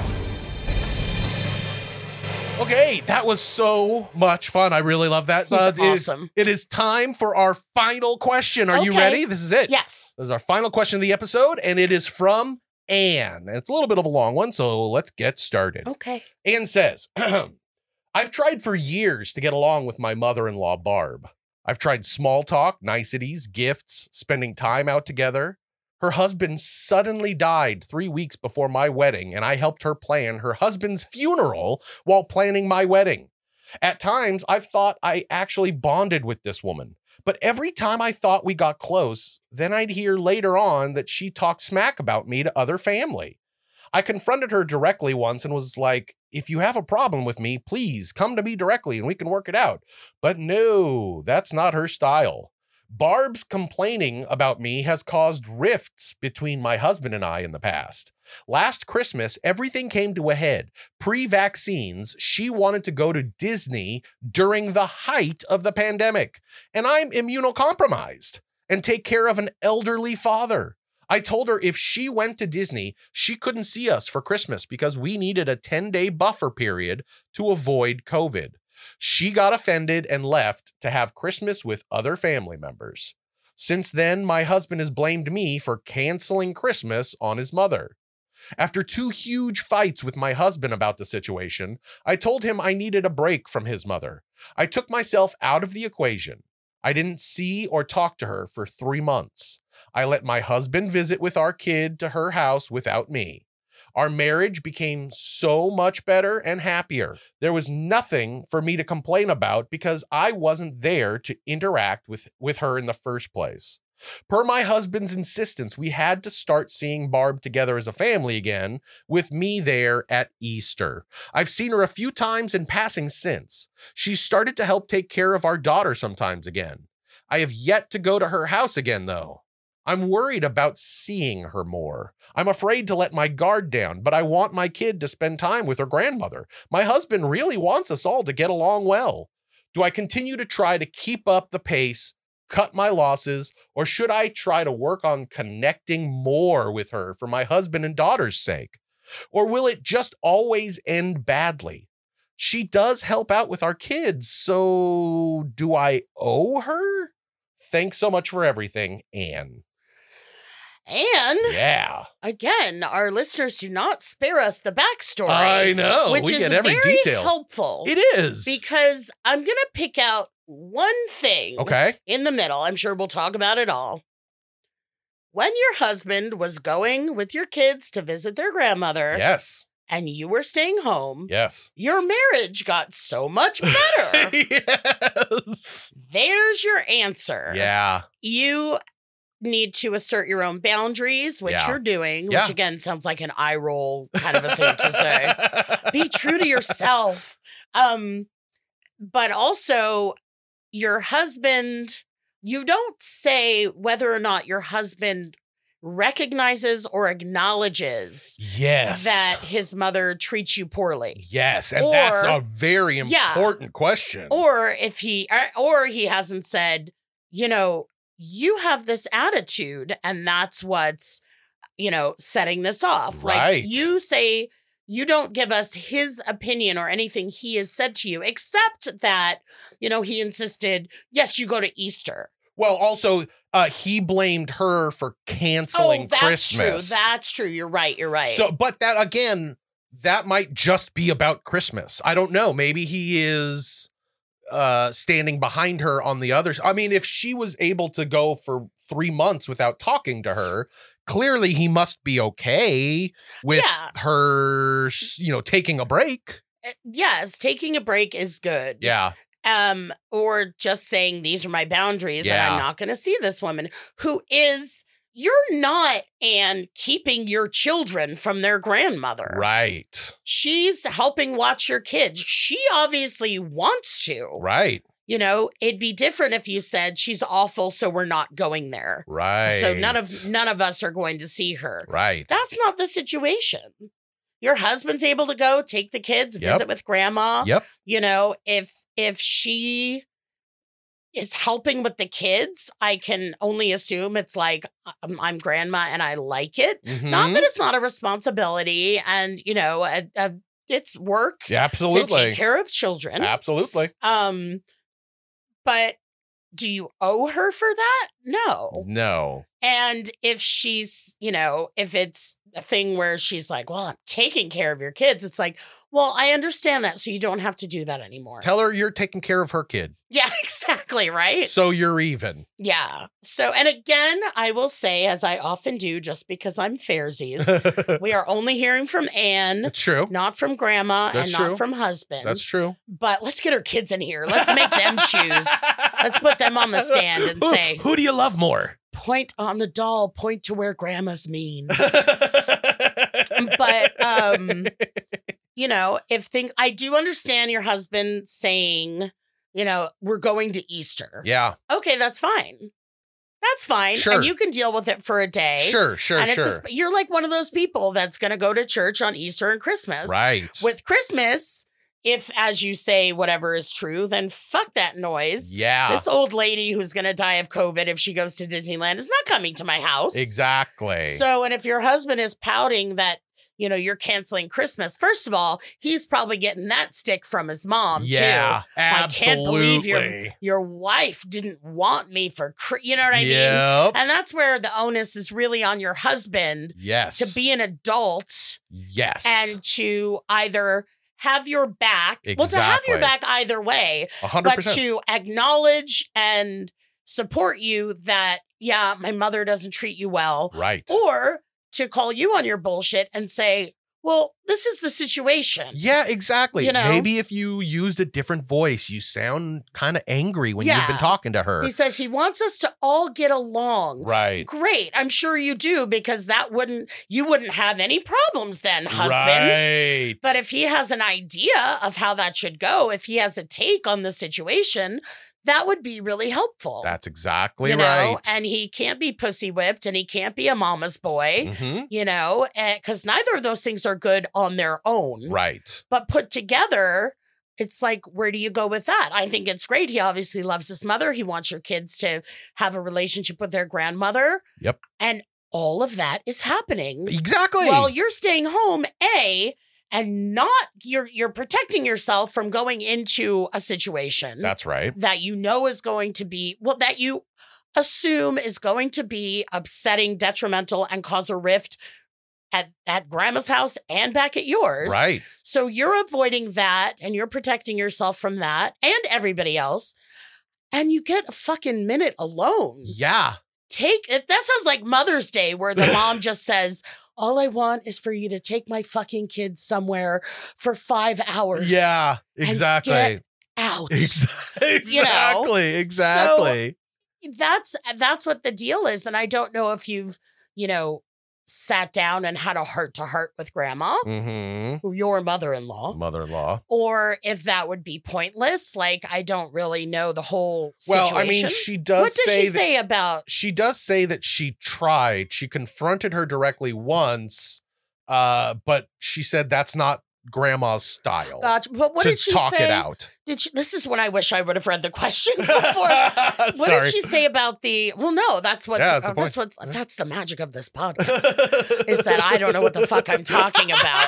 Okay, that was so much fun. I really love that. He's awesome. It is time for our final question. Are you ready? This is it. Yes. This is our final question of the episode, and it is from Anne. It's a little bit of a long one, so let's get started. Okay. Anne says, I've tried for years to get along with my mother-in-law, Barb. I've tried small talk, niceties, gifts, spending time out together. Her husband suddenly died 3 weeks before my wedding, and I helped her plan her husband's funeral while planning my wedding. At times, I've thought I actually bonded with this woman, but every time I thought we got close, then I'd hear later on that she talked smack about me to other family. I confronted her directly once and was like, if you have a problem with me, please come to me directly and we can work it out. But no, that's not her style. Barb's complaining about me has caused rifts between my husband and I in the past. Last Christmas, everything came to a head. Pre-vaccines, she wanted to go to Disney during the height of the pandemic, and I'm immunocompromised and take care of an elderly father. I told her if she went to Disney, she couldn't see us for Christmas because we needed a 10-day buffer period to avoid COVID. She got offended and left to have Christmas with other family members. Since then, my husband has blamed me for canceling Christmas on his mother. After 2 huge fights with my husband about the situation, I told him I needed a break from his mother. I took myself out of the equation. I didn't see or talk to her for 3 months. I let my husband visit with our kid to her house without me. Our marriage became so much better and happier. There was nothing for me to complain about because I wasn't there to interact with her in the first place. Per my husband's insistence, we had to start seeing Barb together as a family again, with me there at Easter. I've seen her a few times in passing since. She started to help take care of our daughter sometimes again. I have yet to go to her house again, though. I'm worried about seeing her more. I'm afraid to let my guard down, but I want my kid to spend time with her grandmother. My husband really wants us all to get along well. Do I continue to try to keep up the pace, cut my losses, or should I try to work on connecting more with her for my husband and daughter's sake? Or will it just always end badly? She does help out with our kids, so do I owe her? Thanks so much for everything, Anne. And yeah, again, our listeners do not spare us the backstory. I know, which we is get every very detail. Helpful. It is, because I'm gonna pick out one thing. Okay. In the middle, I'm sure we'll talk about it all. When your husband was going with your kids to visit their grandmother, yes, and you were staying home, Yes. your marriage got so much better. Yes. There's your answer. Yeah. You need to assert your own boundaries, which Yeah. you're doing, Yeah. which again sounds like an eye roll kind of a thing to say. Be true to yourself. But also your husband, you don't say whether or not your husband recognizes or acknowledges Yes. that his mother treats you poorly. Yes. And that's Or- a very Yeah. important question. Or if he hasn't said, you have this attitude and that's what's, setting this off. Right. Like you say, you don't give us his opinion or anything he has said to you, except that, he insisted, yes, you go to Easter. Well, also, he blamed her for canceling that's Christmas. true. That's true. You're right. So, but that again, that might just be about Christmas. I don't know. Maybe he is standing behind her on the others. I mean, if she was able to go for 3 months without talking to her, clearly he must be okay with her, taking a break. Yes, taking a break is good. Yeah. Or just saying these are my boundaries and Yeah. I'm not going to see this woman who is, you're not, and keeping your children from their grandmother. Right. She's helping watch your kids. She obviously wants to. Right. It'd be different if you said she's awful, so we're not going there. Right. So none of us are going to see her. Right. That's not the situation. Your husband's able to go take the kids, Yep. visit with grandma. Yep. If she is helping with the kids, I can only assume it's like I'm grandma and I like it. Mhm. Not that it's not a responsibility and it's work Yeah, to absolutely. take care of children. Absolutely. But do you owe her for that? No. No. And if she's, if it's a thing where she's like, well, I'm taking care of your kids, it's like, well, I understand that. So you don't have to do that anymore. Tell her you're taking care of her kid. Yeah, exactly. Right. So you're even. Yeah. So, and again, I will say, as I often do, just because I'm fairsies, we are only hearing from Anne. It's true. Not from grandma That's and true. not from husband. That's true. But let's get her kids in here. Let's make them choose. Let's put them on the stand and say, who do you love more? Point on the doll, point to where grandma's mean. But I do understand your husband saying, we're going to Easter. Yeah. Okay, that's fine. That's fine. Sure. And you can deal with it for a day. Sure. And you're like one of those people that's going to go to church on Easter and Christmas. Right. With Christmas, if, as you say, whatever is true, then fuck that noise. Yeah. This old lady who's going to die of COVID if she goes to Disneyland is not coming to my house. Exactly. So, and if your husband is pouting that, you're canceling Christmas, first of all, he's probably getting that stick from his mom, yeah, too. I can't believe absolutely. your wife didn't want me for, you know what I mean? Yep. And that's where the onus is really on your husband Yes. to be an adult Yes. and to either have your back. Well, to have your Exactly. back either way, 100%. but to acknowledge and support you that, yeah, my mother doesn't treat you well. Right. Or to call you on your bullshit and say, well, this is the situation. Yeah, exactly. You know? Maybe if you used a different voice, you sound kind of angry when you've been Yeah. talking to her. He says he wants us to all get along. Right. Great. I'm sure you do, because you wouldn't have any problems then, husband. Right. But if he has an idea of how that should go, if he has a take on the situation, that would be really helpful. That's exactly you know? right. And he can't be pussy whipped and he can't be a mama's boy, Mhm. because neither of those things are good on their own. Right. But put together, it's like, where do you go with that? I think it's great. He obviously loves his mother. He wants your kids to have a relationship with their grandmother. Yep. And all of that is happening. Exactly. While you're staying home, and not you're protecting yourself from going into a situation That's right. that is going to be, that you assume is going to be upsetting, detrimental, and cause a rift at grandma's house and back at yours. Right. So you're avoiding that and you're protecting yourself from that and everybody else. And you get a fucking minute alone. Yeah. Take it. That sounds like Mother's Day, where the mom just says, all I want is for you to take my fucking kids somewhere for 5 hours. Yeah, and exactly. get out. Exactly. Exactly. So that's what the deal is. And I don't know if you've, sat down and had a heart-to-heart with grandma, your mother-in-law, or if that would be pointless. Like, I don't really know the whole situation. Well, I mean, she does What does she say about? She does say that she tried. She confronted her directly once, but she said that's not grandma's style. Gotcha. But what did she say? Talk it out. This is when I wish I would have read the questions before. What did she say about the? Well, no, that's what's that's the magic of this podcast is that I don't know what the fuck I'm talking about.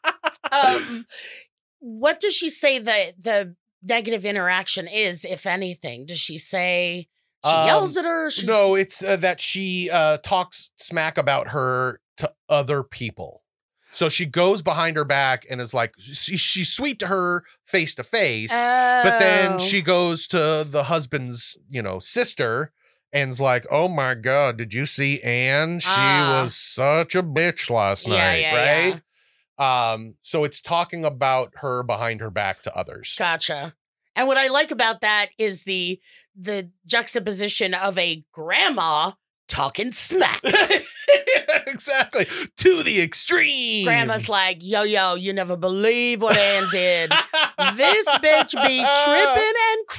What does she say the negative interaction is, if anything? Does she say she yells at her? No, it's that she talks smack about her to other people. So she goes behind her back and is like, she's sweet to her face to face, but then she goes to the husband's, sister and's like, oh my God, did you see Anne? She was such a bitch last night, right? Yeah. So it's talking about her behind her back to others. Gotcha. And what I like about that is the juxtaposition of a grandma talking smack. Exactly. To the extreme. Grandma's like, yo, you never believe what Ann did. This bitch be tripping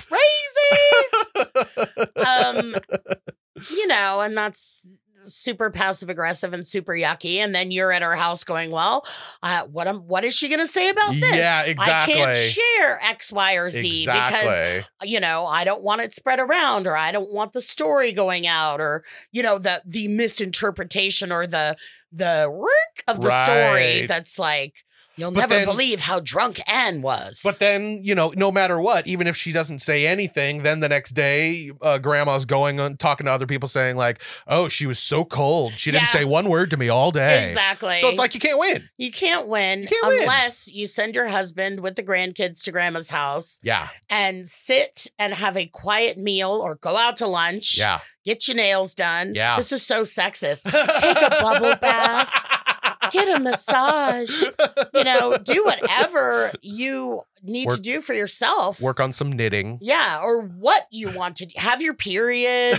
and crazy. And that's super passive aggressive and super yucky. And then you're at her house going, well, what is she going to say about this? Yeah, exactly. I can't share X, Y, or Z because, I don't want it spread around, or I don't want the story going out, or, the misinterpretation or the work of the story that's like, you'll never believe how drunk Anne was. But then, no matter what, even if she doesn't say anything, then the next day, grandma's going on talking to other people saying like, oh, she was so cold. She didn't say one word to me all day. Exactly. So it's like, you can't win. You can't win unless you send your husband with the grandkids to grandma's house. Yeah. And sit and have a quiet meal or go out to lunch. Yeah. Get your nails done. Yeah. This is so sexist. Take a bubble bath. Get a massage, do whatever you need to do for yourself. Work on some knitting. Yeah, or what you want to do. Have your period.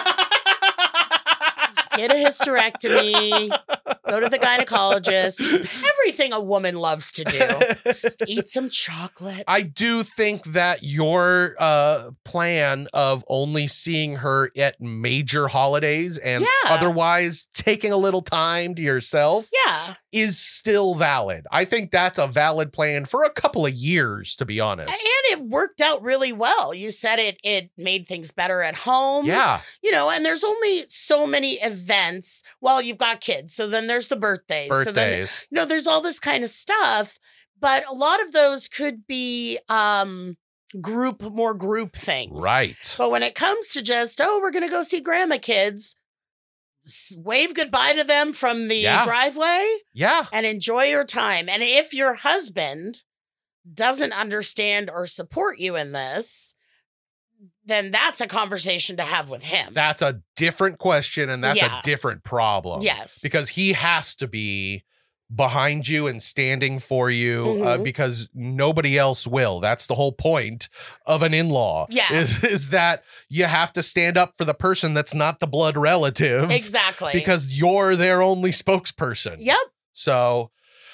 Get a hysterectomy. Go to the gynecologist. Everything a woman loves to do. Eat some chocolate. I do think that your plan of only seeing her at major holidays and otherwise taking a little time to yourself is still valid. I think that's a valid plan for a couple of years, to be honest. And it worked out really well. You said it made things better at home. Yeah. And there's only so many events while you've got kids. So then there's the birthdays. So then, there's all this kind of stuff. But a lot of those could be more group things. Right. But when it comes to just, we're going to go see grandma kids, wave goodbye to them from the driveway. Yeah. And enjoy your time. And if your husband doesn't understand or support you in this, then that's a conversation to have with him. That's a different question, and that's a different problem. Yes. Because he has to be behind you and standing for you because nobody else will. That's the whole point of an in-law. Yeah. Is that you have to stand up for the person that's not the blood relative. Exactly. Because you're their only spokesperson. Yep. So,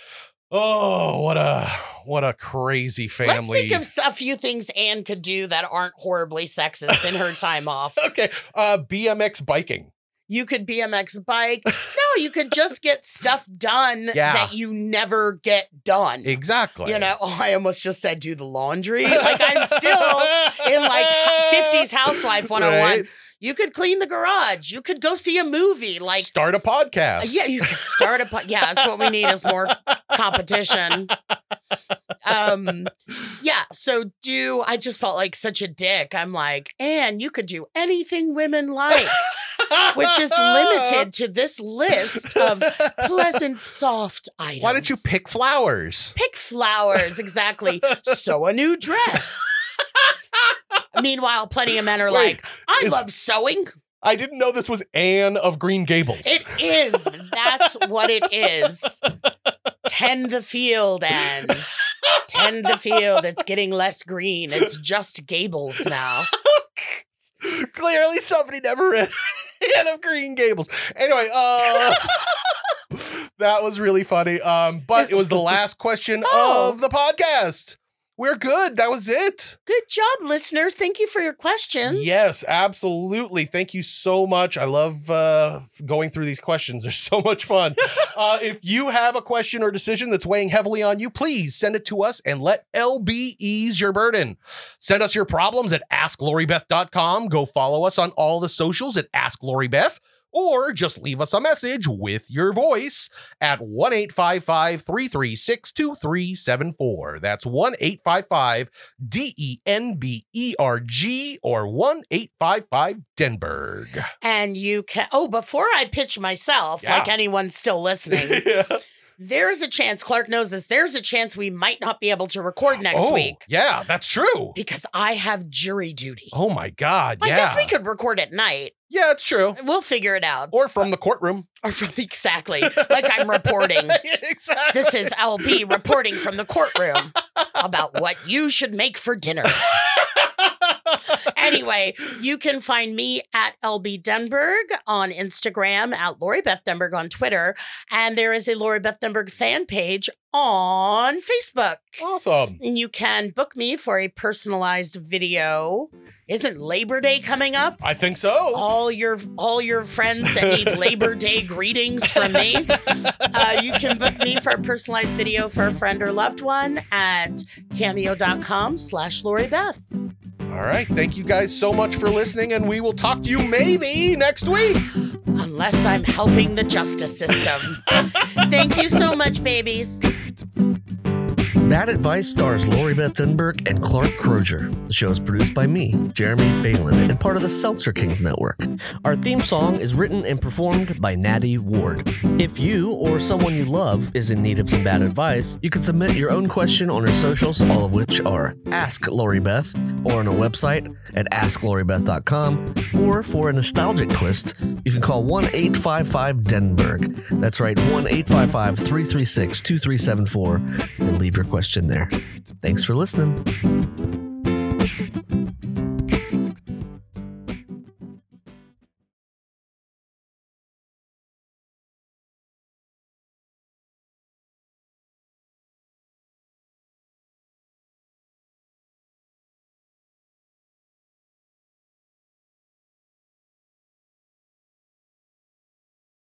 what a crazy family. Let's think of a few things Anne could do that aren't horribly sexist in her time off. Okay. BMX biking. You could BMX bike. No, you could just get stuff done that you never get done. Exactly. I almost just said do the laundry. Like I'm still in like 50s Housewife 101. Right. You could clean the garage. You could go see a movie. Like start a podcast. Yeah, you could start that's what we need is more competition. So I just felt like such a dick. I'm like, Anne, you could do anything women like. Which is limited to this list of pleasant, soft items. Why don't you pick flowers? Pick flowers, exactly. Sew a new dress. Meanwhile, plenty of men are like, I love sewing. I didn't know this was Anne of Green Gables. It is. That's what it is. Tend the field, Anne. Tend the field. It's getting less green. It's just Gables now. Clearly somebody never read Anne of Green Gables. Anyway, that was really funny. But it was the last question of the podcast. We're good. That was it. Good job, listeners. Thank you for your questions. Yes, absolutely. Thank you so much. I love going through these questions. They're so much fun. If you have a question or decision that's weighing heavily on you, please send it to us and let LB ease your burden. Send us your problems at AskLoriBeth.com. Go follow us on all the socials at AskLoriBeth. Or just leave us a message with your voice at 1-855-336-2374. That's 1-855-DENBERG or 1-855-DENBERG. And you can, before I pitch myself, like anyone's still listening, there's a chance, Clark knows this, there's a chance we might not be able to record next week. Yeah, that's true. Because I have jury duty. Oh my God, I guess we could record at night. Yeah, it's true. We'll figure it out. Or from the courtroom. Or from, exactly. Like I'm reporting. Exactly. This is LB reporting from the courtroom about what you should make for dinner. Anyway, you can find me at LB Denberg on Instagram, at Lori Beth Denberg on Twitter, and there is a Lori Beth Denberg fan page on Facebook. Awesome. And you can book me for a personalized video. Isn't Labor Day coming up? I think so. All your friends that need Labor Day greetings from me. You can book me for a personalized video for a friend or loved one at cameo.com/LoriBeth. All right. Thank you guys so much for listening, and we will talk to you maybe next week. Unless I'm helping the justice system. Thank you so much, babies. Bad Advice stars Lori Beth Denberg and Clark Crozier. The show is produced by me, Jeremy Balin, and part of the Seltzer Kings Network. Our theme song is written and performed by Natty Ward. If you or someone you love is in need of some bad advice, you can submit your own question on our socials, all of which are Ask Lori Beth, or on our website at AskLoriBeth.com, or for a nostalgic twist, you can call 1-855-DENBERG. That's right, 1-855-336-2374, and leave your question there. Thanks for listening.